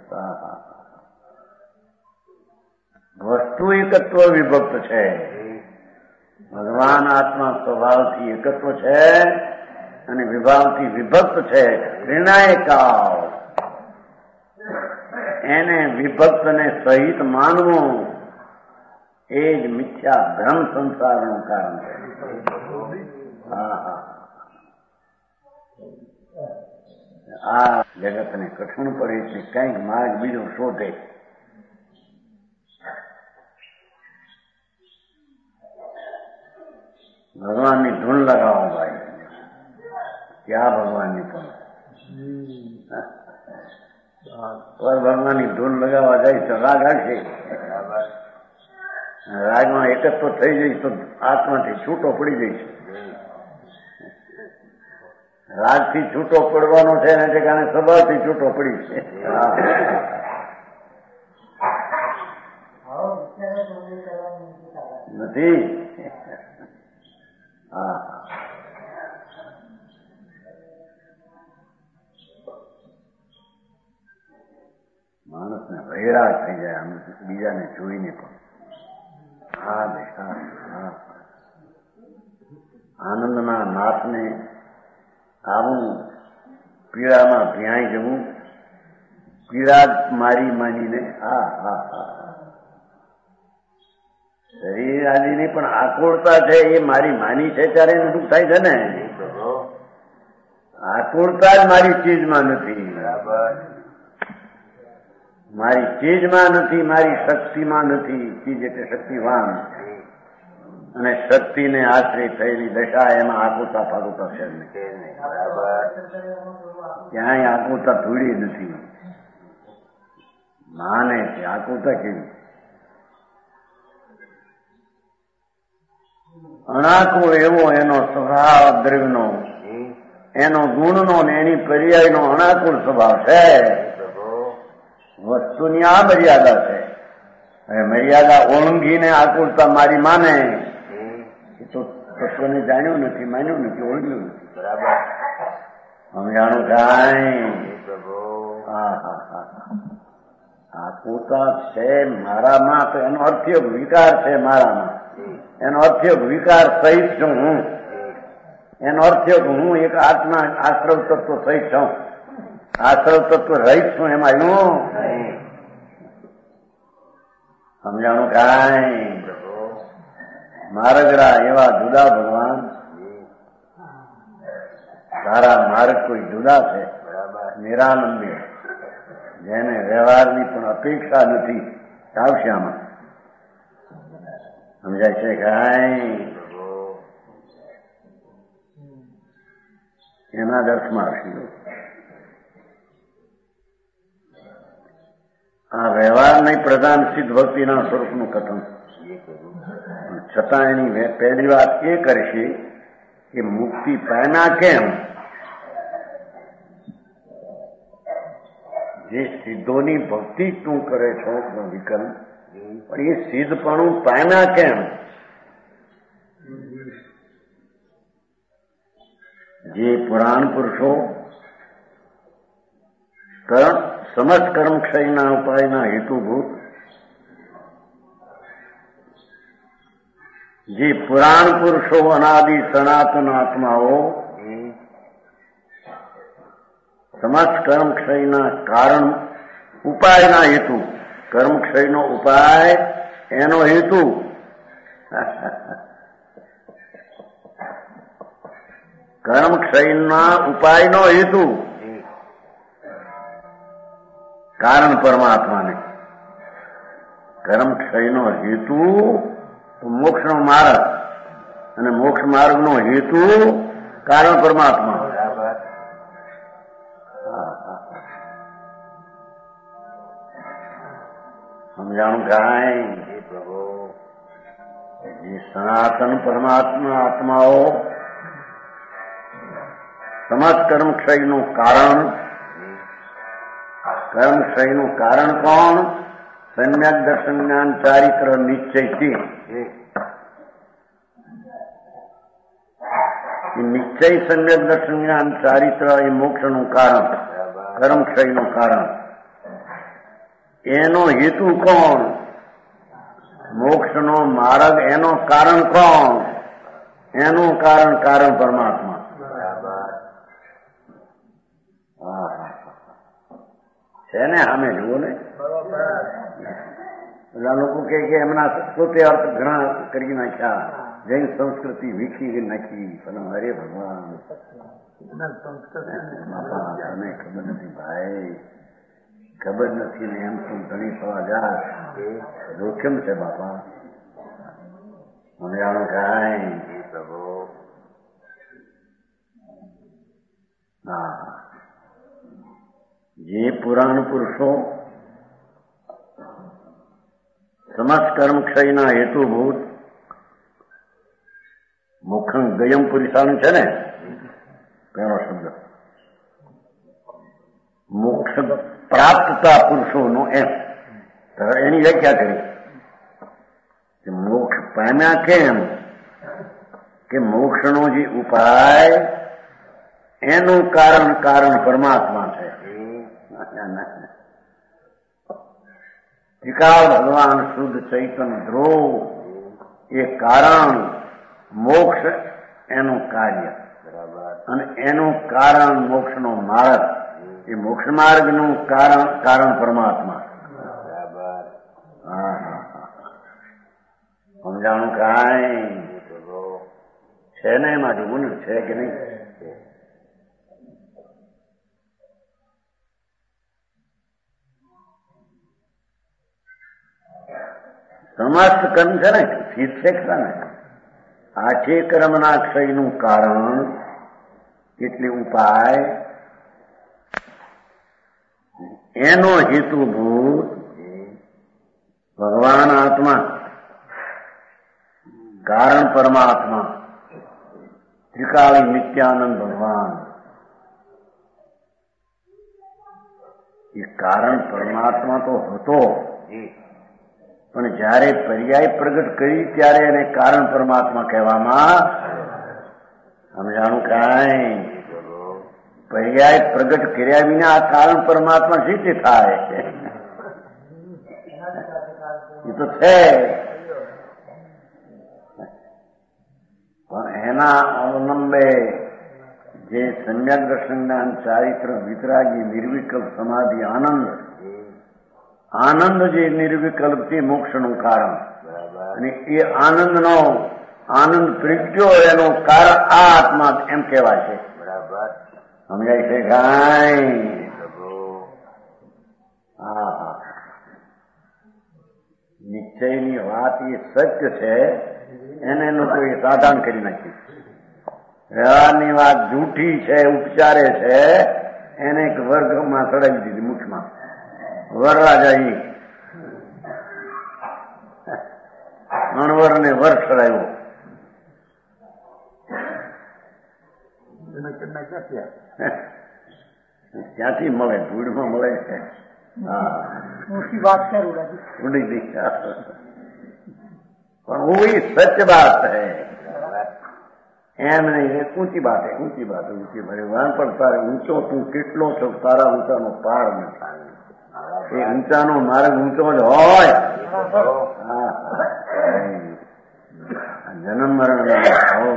વસ્તુ એકત્વ વિભક્ત છે. ભગવાન આત્મા સ્વભાવથી એકત્વ છે અને વિભાવથી વિભક્ત છે. નિર્ણાયકાવ એને વિભક્તને સહિત માનવું એ જ મિથ્યા ભ્રમ સંસારનું કારણ છે. હા હા આ જગતને કઠણ પડે છે કંઈક માર્ગ બીજો શોધે. ભગવાનની ધૂન લગાવો ભાઈ. ક્યાં ભગવાનની પણ ભગવાનની ધૂન લગાવવા જાય તો રાગ આવશે. રાગમાં એકત્વ થઈ જઈશ તો આત્માથી છૂટો પડી જઈશ. રાગથી છૂટો પડવાનો છે એને ઠેકાણે સ્વભાવથી છૂટો પડી છે. નથી. હા માણસને વૈરાગ થઈ જાય આમ બીજાને જોઈને પણ. હા બેટા હા આનંદના નાથને આવું પીડામાં ભ્યાઈ જવું, પીડા મારી માનીને. હા હા હા શરીર આદિની પણ આકુળતા છે એ મારી માની છે ત્યારે એને દુઃખ થાય છે ને. આકુળતા જ મારી ચીજમાં નથી. મારી ચીજમાં નથી, મારી શક્તિમાં નથી. ચીજ એટલે શક્તિવાન અને શક્તિને આશ્રિત થયેલી દશા એમાં આકુરતા ફાકુરતા છે નહીં. ક્યાંય આકુરતા ધૂળી નથી. માને છે આકુરતા કેવી. અણાકુળ એવો એનો સ્વભાવ દ્રવ્યનો, એનો ગુણનો ને એની પર્યાયનો અણાકુળ સ્વભાવ છે. વસ્તુની આ મર્યાદા છે. હવે મર્યાદા ઓળંગીને આકુળતા મારી માને એ તો તત્વને જાણ્યું નથી, માન્યું નથી, ઓળંગ્યું નથી. બરાબર સમજાણું કાંઈ. હા હા હા આકુળતા છે મારામાં તો એનો અર્થયોગ વિકાર છે. મારામાં એનો અર્થયોગ વિકાર સહિત છું હું. એનો અર્થયોગ હું એક આત્મા આશ્રવ તત્વ સહિત છું. આશ્રવ તત્વ રહિત છું એમાં હું સમજાણું કાંઈ. માર્ગરા એવા જુદા ભગવાન. તારા માર્ગ કોઈ જુદા છે. નિરાનંદી જેને વ્યવહારની પણ અપેક્ષા નથી. આવશે આમાં સમજાય છે કાંઈ. એના દર્શમાં આવશે. આ વ્યવહાર નહીં પ્રધાન સિદ્ધ ભક્તિના સ્વરૂપનું કથન. છતાં એની પહેલી વાત એ કરશે કે મુક્તિ પામ્યા કેમ. જે સિદ્ધોની ભક્તિ તું કરે છો વિકલ્પ, પણ એ સિદ્ધપણું પામ્યા કેમ. જે પુરાણ પુરુષો સમસ્ત કર્મ ક્ષયના ઉપાયના હેતુભૂત, જે પુરાણ પુરુષો અનાદિ સનાતન આત્માઓ સમસ્ત કર્મ ક્ષયના કારણ ઉપાયના હેતુ, કર્મ ક્ષયનો ઉપાય એનો હેતુ કર્મ ક્ષયના ઉપાયનો હેતુ કારણ પરમાત્માને. કર્મ ક્ષયનો હેતુ મોક્ષનો માર્ગ અને મોક્ષ માર્ગનો હેતુ કારણ પરમાત્મા. સમજાણું કાંઈ પ્રભુ? જે સનાતન પરમાત્મા આત્માઓ સમસ્ત કર્મ ક્ષયનું કારણ, કર્મ ક્ષયનું કારણ કોણ? સમ્યક દર્શન જ્ઞાન ચારિત્ર નિશ્ચયથી. નિશ્ચય સમ્યક દર્શન જ્ઞાન ચારિત્ર એ મોક્ષનું કારણ, કર્મ ક્ષયનું કારણ. એનો હેતુ કોણ? મોક્ષનો માર્ગ. એનો કારણ કોણ? એનું કારણ કારણ પરમાત્મા. છે ને? સામે જુઓ ને. બધા લોકો કે એમના પોતે અર્થ ઘણા કરી નાખ્યા, જૈન સંસ્કૃતિ વીખી નાખી. પણ અરે ભગવાન, તને ખબર નથી ભાઈ, ખબર નથી ને એમ તું ઘણી થવા જા. જોખમ છે બાપા. સમજાણું કાંઈ પ્રભુ? હા, જે પુરાણ પુરુષો સમસ્ત કર્મ ક્ષયના હેતુભૂત મુખં ગયમ પુરુષાનું છે ને પહેલો શબ્દ, મોક્ષ પ્રાપ્તતા પુરુષોનો એમ એની વ્યાખ્યા કરી કે મોક્ષ પામ્યા કેમ? કે મોક્ષનો જે ઉપાય એનું કારણ કારણ પરમાત્મા છે. ત્રિકાળ ભગવાન શુદ્ધ ચૈતન્ય ધ્રુવ એ કારણ, મોક્ષ એનું કાર્ય, અને એનું કારણ મોક્ષનો માર્ગ. એ મોક્ષ માર્ગનું કારણ કારણ પરમાત્મા. હા હા હા, સમજાણું કાંઈ? છે ને એમાં જોવું ને, છે કે નહીં? સમસ્ત કર્મ છે ને, સ્થિત છે ખરા ને. આઠે કર્મના ક્ષયનું કારણ એટલે ઉપાય, એનો હેતુભૂત ભગવાન આત્મા, કારણ પરમાત્મા, ત્રિકાળી નિત્યાનંદ ભગવાન. એ કારણ પરમાત્મા તો હતો, પણ જયારે પર્યાય પ્રગટ કરી ત્યારે એને કારણ પરમાત્મા કહેવામાં. સમજાણું કાંઈ? પર્યાય પ્રગટ કર્યા વિના આ કારણ પરમાત્મા શી થાય? એ તો છે, પણ એના અવલંબે જે સમ્યક દર્શન જ્ઞાન ચારિત્ર વિતરાગી નિર્વિકલ્પ સમાધિ આનંદ, આનંદ જે નિર્વિકલ્પ તે મોક્ષનું કારણ, અને એ આનંદનો આનંદ પ્રગટ્યો એનું કારણ આ આત્મા એમ કહેવાય છે. બરાબર સમજાય છે કાંઈ? હા હા, નિશ્ચયની વાત એ સત્ય છે, એને લોકોએ સાધારણ કરી નાખ્યું. વ્યવહારની વાત જૂઠી છે, ઉપચારે છે, એને એક વર્ગમાં ચડાવી દીધી, મુખમાં. વરરાજા અણવર ને વર ચડાવ્યો. ક્યાંથી મળે? ભૂડમાં મળે છે. હા, વાત ઉડી દી. પણ वो सच बात है, એમ નહીં. ઊંચી બાત હે, ઊંચી બાત હે, ઊંચી બાત. વાન પણ તારે ઊંચો તું કેટલો છો, તારા ઊંચાનો પાર નથી. એ ઊંચાનો માર્ગ ઊંચો જ હોય. જન્મ મરણ હો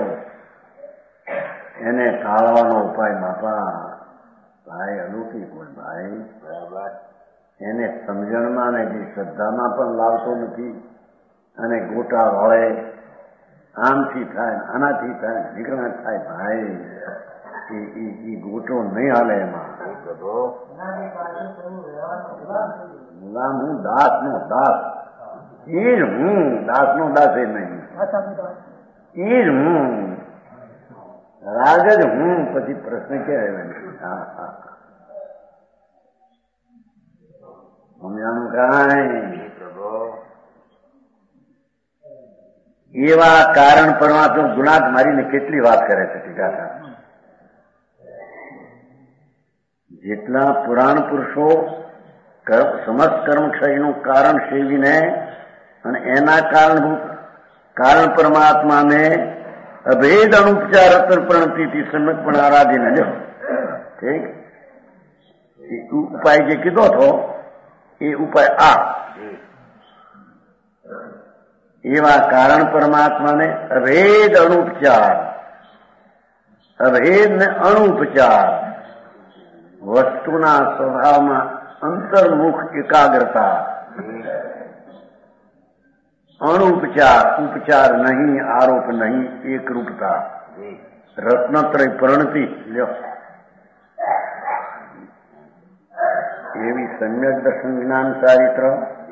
એને ટાળવાનો ઉપાય બાપા ભાઈ અલૌકિક હોય ભાઈ. બરાબર. એને સમજણમાં ને જે શ્રદ્ધામાં પણ લાવતો નથી, અને ગોટા વળે આમથી થાય, આનાથી થાય, નીકળા થાય ભાઈ. એ ગોટો નહીં હાલે એમાં. ગુલામ હું, દાસ નો દાસ, એ જ હું, દાસ નો દાસ એ નહીં, એ જ હું, રાગ જ હું. પછી પ્રશ્ન ક્યાં હા હા સમજાનું કાંઈ એવા કારણ પરમાત્મા ગુણાત મારીને કેટલી વાત કરે છે ટીકાકાર. જેટલા પુરાણ પુરુષો સમસ્ત કર્મક્ષયનું કારણ સેવીને અને એના કારણભૂત કારણ પરમાત્માને અભેદ અનુપચાર રતન પ્રણતિથી સમ્યકપણે આરાધીને લ્યો ઠીક ઉપાય જે કીધો હતો એ ઉપાય આ એવા કારણ પરમાત્માને અભેદ અનુપચાર, અભેદ ને અનુપચાર, વસ્તુના સ્વભાવમાં અંતર્મુખ એકાગ્રતા, અનુપચાર ઉપચાર નહીં, આરોપ નહીં, એકરૂપતા, રત્નત્રય પ્રણતિ લ્યો એવી સમ્યક દર્શન જ્ઞાન ચારિત્ર,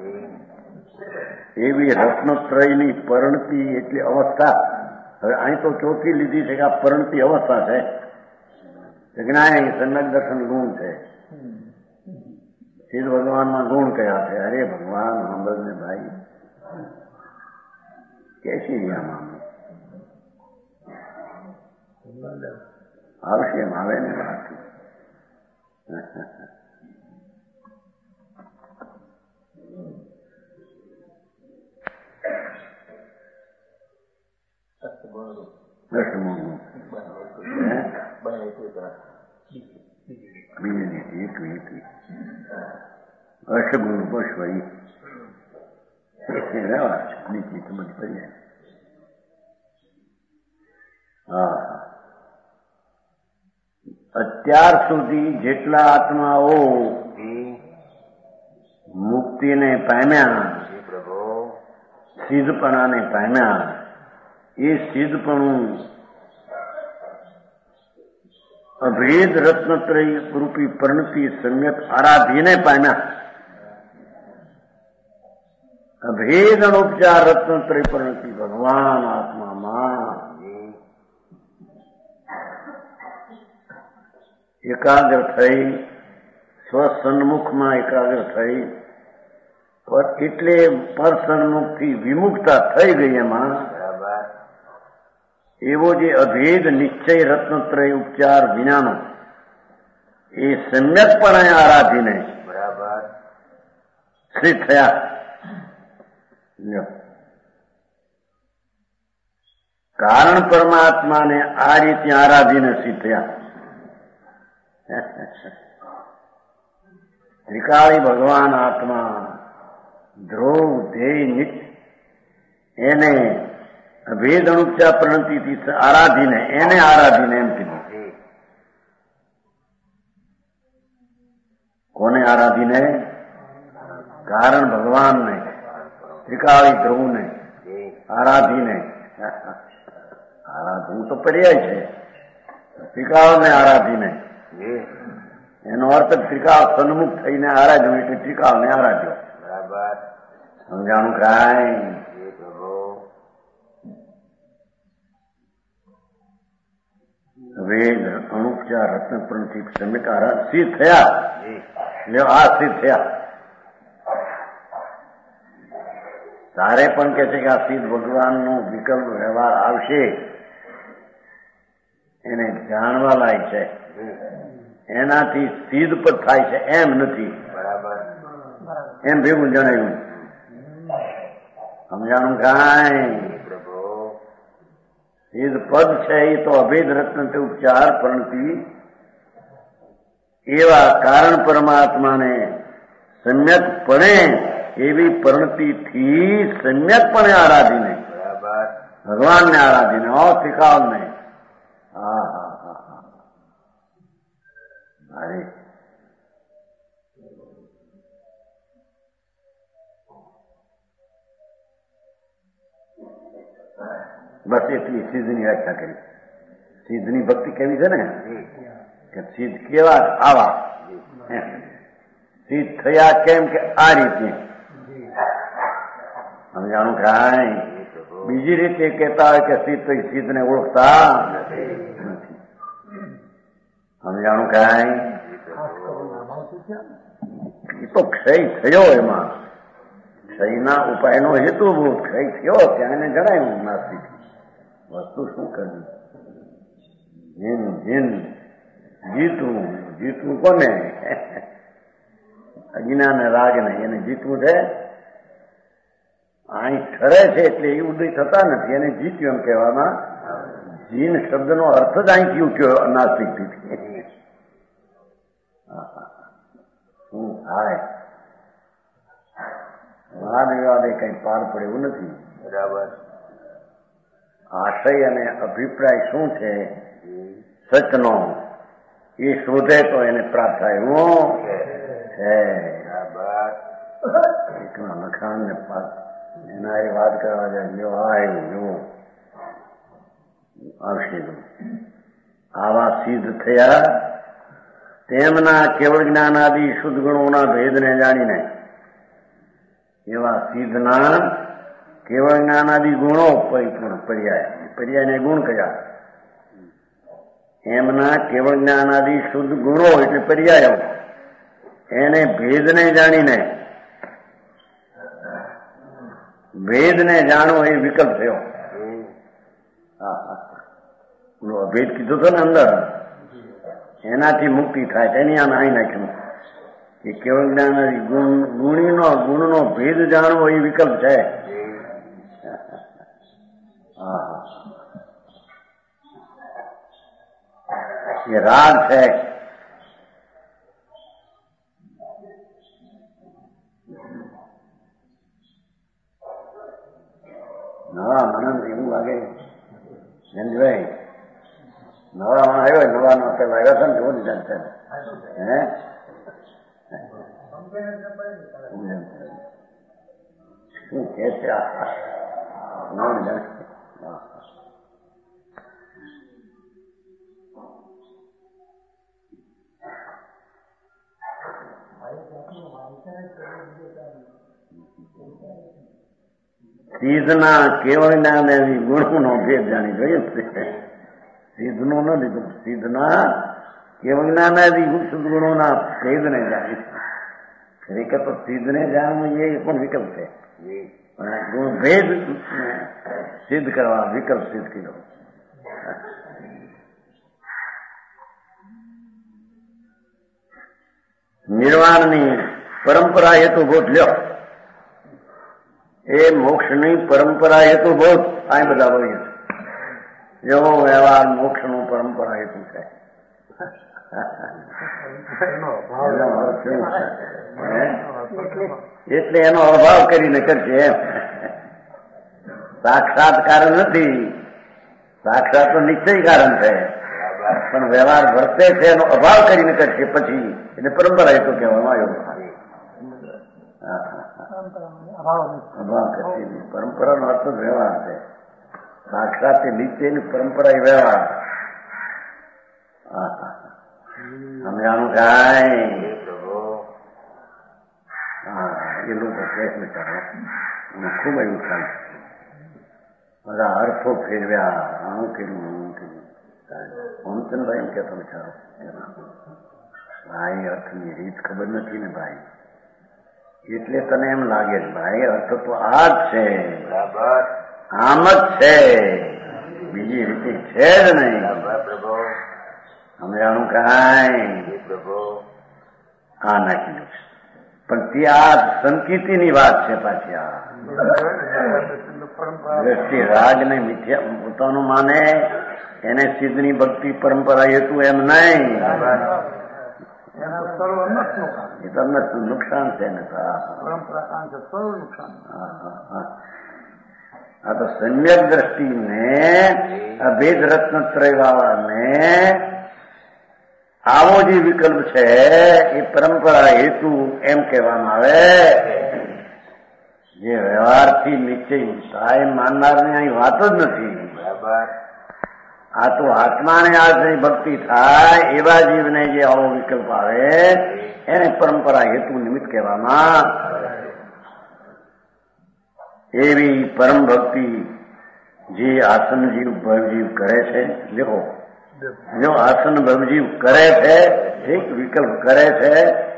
એવી રત્નત્રયની પરણતિ એટલી અવસ્થા. હવે અહીં તો ચોથી લીધી છે કે આ પરણતિ અવસ્થા છે. જ્ઞાન સમ્યક દર્શન ગુણ છે. સિદ્ધ ભગવાનમાં ગુણ કયા છે? અરે ભગવાન સાંભળને ભાઈ કેસી આમાં આવશે એમ આવે ને વાત. અષ્ટગુણ પશ્વઈ નીચે તો બધી પડી જાય. હા અત્યાર સુધી જેટલા આત્માઓ મુક્તિને પામ્યા, સિદ્ધપણાને પામ્યા, એ સિદ્ધપણું અભેદ રત્નત્રય રૂપી પરણતિ સમ્યક આરાધીને પામ્યા. અભેદ અનુપચાર રત્નત્રય પરણતિ ભગવાન આત્મામાં એકાગ્ર થઈ, સ્વસન્મુખમાં એકાગ્ર થઈ, એટલે પરસન્મુખથી વિમુક્તા થઈ ગઈ. એમાં એવો જે અભેદ નિશ્ચય રત્નત્રય ઉપચાર વિનાનો એ સમ્યકપણે આરાધીને બરાબર સ્થિત થયા. કારણ પરમાત્માને આ રીતે આરાધીને સ્થિત થયા. ત્રિકાળી ભગવાન આત્મા ધ્રુવ ધ્યેય નિત્ય એને અભેદ અનુપચાર પ્રણતિથી આરાધીને એને આરાધીને એમ કીધું. કોને આરાધીને? કારણ ભગવાનને, ત્રિકાળી ધ્રુવને આરાધીને. આરાધવું તો પર્યાય છે. ત્રિકાળને આરાધીને એનો અર્થ ત્રિકાળ સન્મુખ થઈને આરાધ્યો એટલે ત્રિકાળને આરાધ્યો. બરાબર સમજાણું કાંઈ? વેદ અનુપચાર રત્ન પ્રણતિ સમ્યક આરાધ સિદ્ધ થયા. આ સિદ્ધ થયા. તારે પણ કે છે કે આ સિદ્ધ ભગવાનનો વિકલ્પ વ્યવહાર આવશે એને જાણવા લાયક છે. એનાથી સિદ્ધ પર થાય છે એમ નથી. બરાબર એમ ભેગું જણાવ્યું. સમજાણું કાંઈ? સિદ્ધ પદ છે એ તો અભેદ રત્ન ઉપચાર પ્રણતિ એવા કારણ પરમાત્માને સમ્યકપણે એવી પ્રણતિથી સમ્યકપણે આરાધીને ભગવાનને આરાધીને અતિકાળને. હા હા હા હા અરે બસ એટલી સિદ્ધની વ્યાખ્યા કરી. સિદ્ધની ભક્તિ કેવી છે ને કે સિદ્ધ કેવા આવા સિદ્ધ થયા કેમ કે આ રીતે સમજાણું કાંઈ બીજી રીતે કહેતા હોય કે સિદ્ધ તો સિદ્ધ ને ઓળખતા નથી. સમજાણું કાંઈ એ તો ક્ષય થયો એમાં ક્ષયના ઉપાયનો હેતુભૂત ક્ષય થયો ત્યાં એને જણાયું નાસ્તિક વસ્તુ શું કરવી જીન જીન જીતવું જીતવું કોને અજ્ઞાન રાગ ને એને જીતવું છે. અહીં ઠરે છે એટલે એ ઉદય થતા નથી એને જીત્યું એમ કહેવામાં જીન શબ્દનો અર્થ જ અહીંથી ઉઠ્યો નાસ્તિકથી. શું થાય વાદ વિવાદે કઈ પાર પડે એવું નથી. બરાબર આશય અને અભિપ્રાય શું છે સચનો એ શોધે તો એને પ્રાપ્ત થાય. હું છે એકના લખાણ ને એના એ વાત કરવા જાય જો આવ્યું જો આવશે આવા સિદ્ધ થયા તેમના કેવળ જ્ઞાનાદિ શુદ્ધ ગુણોના ભેદને જાણીને એવા સિદ્ધના કેવળ જ્ઞાનાદિ ગુણો પરિપૂર્ણ પર્યાય પર્યાયને ગુણ કયા એમના કેવળ જ્ઞાનાદિ શુદ્ધ ગુણો એટલે પર્યાયો એને ભેદને જાણીને ભેદને જાણો એ વિકલ્પ થયો. અભેદ કીધું હતો ને અંદર એનાથી મુક્તિ થાય તેની આમ આવી નાખ્યું કે કેવળ જ્ઞાન ગુણ ગુણીનો ગુણનો ભેદ જાણવો એ વિકલ્પ છે. એ રાગ છે. નવા આનંદ એવું લાગે જયંતભાઈ નવામાં આવ્યો નવા નો પેલા આવ્યો છે ને કેવો ડિઝાઇન છે હે શું કે છે નવું ડિઝાઇન સિદ્ધના કેવળ જ્ઞાન એવી ગુણનો ભેદ જાણી જોઈએ. સિદ્ધનો ન લીધું સિદ્ધના કેવળ જ્ઞાન એવી શુદ્ધ ગુણોના ભેદને જાણી વિકલ્પ સિદ્ધને જાણવું એ પણ વિકલ્પ છે. ગુણ ભેદ સિદ્ધ કરવા વિકલ્પ સિદ્ધ કર્યો. નિર્વાણની પરંપરા હેતુભૂત લ્યો એ મોક્ષની પરંપરા હેતુભૂત આ બધા બોલીએ એવો વ્યવહાર મોક્ષનો પરંપરા હેતુ છે. એટલે એનો અભાવ કરીને કરશે એમ. સાક્ષાત્કાર નથી સાક્ષાત તો નિશ્ચય કારણ છે પણ વ્યવહાર વર્તે છે એનો અભાવ કરીને કરશે પછી એટલે પરંપરા હેતુ કહેવામાં આવ્યો. અભાવ કરશે પરંપરાનો અર્થ જ વ્યવહાર છે. સાક્ષાત નિશ્ચયની પરંપરા એ વ્યવહાર. સમજાણું કાંઈ હા એ લોકો પ્રયત્ન કરે અને ખૂબ એવું થાય બધા અર્થો ફેરવ્યા આવું કર્યું આવું કર્યું. ઓમચંદભાઈ એમ કહેતો વિચારો ભાઈ અર્થની રીત ખબર નથી ને ભાઈ એટલે તને એમ લાગે છે ભાઈ અર્થ તો આ જ છે બરાબર આમ જ છે બીજી રીતે છે જ નહીં. સમજાણું કાંઈ આ નાખી પણ તે આ સંકિતિની વાત છે પાછી આ દ્રષ્ટિ રાગ ને મિથ્યા પોતાનું માને એને સિદ્ધની ભક્તિ પરંપરા હેતુ એમ નહીં. એ તમને નુકસાન છે ને આ તો સમ્યક દ્રષ્ટિને અભેદ રત્નત્રય વાળાને આવો જે વિકલ્પ છે એ પરંપરા હેતુ એમ કહેવામાં આવે. જે વ્યવહારથી નિશ્ચય થાય માનનારની અહીં વાત જ નથી. બરાબર આ તો આત્માને આશ્રય ભક્તિ થાય એવા જીવને જે આવો વિકલ્પ આવે એને પરંપરા હેતુ નિમિત્ત કહેવામાં. એવી પરમ ભક્તિ જે આસન જીવ ભવજીવ કરે છે, દેખો જો આસન ભવજીવ કરે છે, એક વિકલ્પ કરે છે,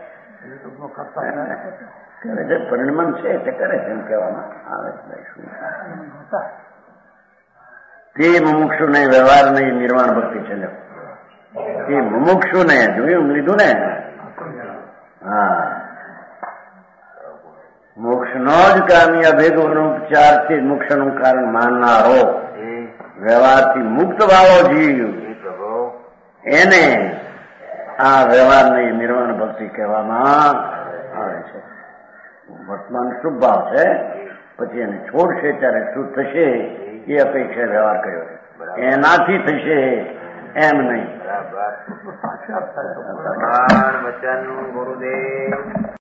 કરે છે, પરિણમન છે તે કરે છે એમ કહેવામાં આવે છે. તે મુમુક્ષુ ને વ્યવહાર નહીં નિર્વાણ ભક્તિ છે. તે મુમુક્ષુ ને જોયું લીધું ને, હા, મોક્ષ નો જ કામી અભેદોનો ઉપચારથી મોક્ષનું કારણ માનનારો વ્યવહારથી મુક્ત ભાવો જીવ એને આ વ્યવહારની નિર્વાણ ભક્તિ કહેવામાં આવે છે. વર્તમાન શુભ ભાવ છે, પછી એને છોડશે ત્યારે શું થશે એ અપેક્ષા વ્યવહાર કર્યો છે. એનાથી થશે એમ નહીં. ગુરુદેવ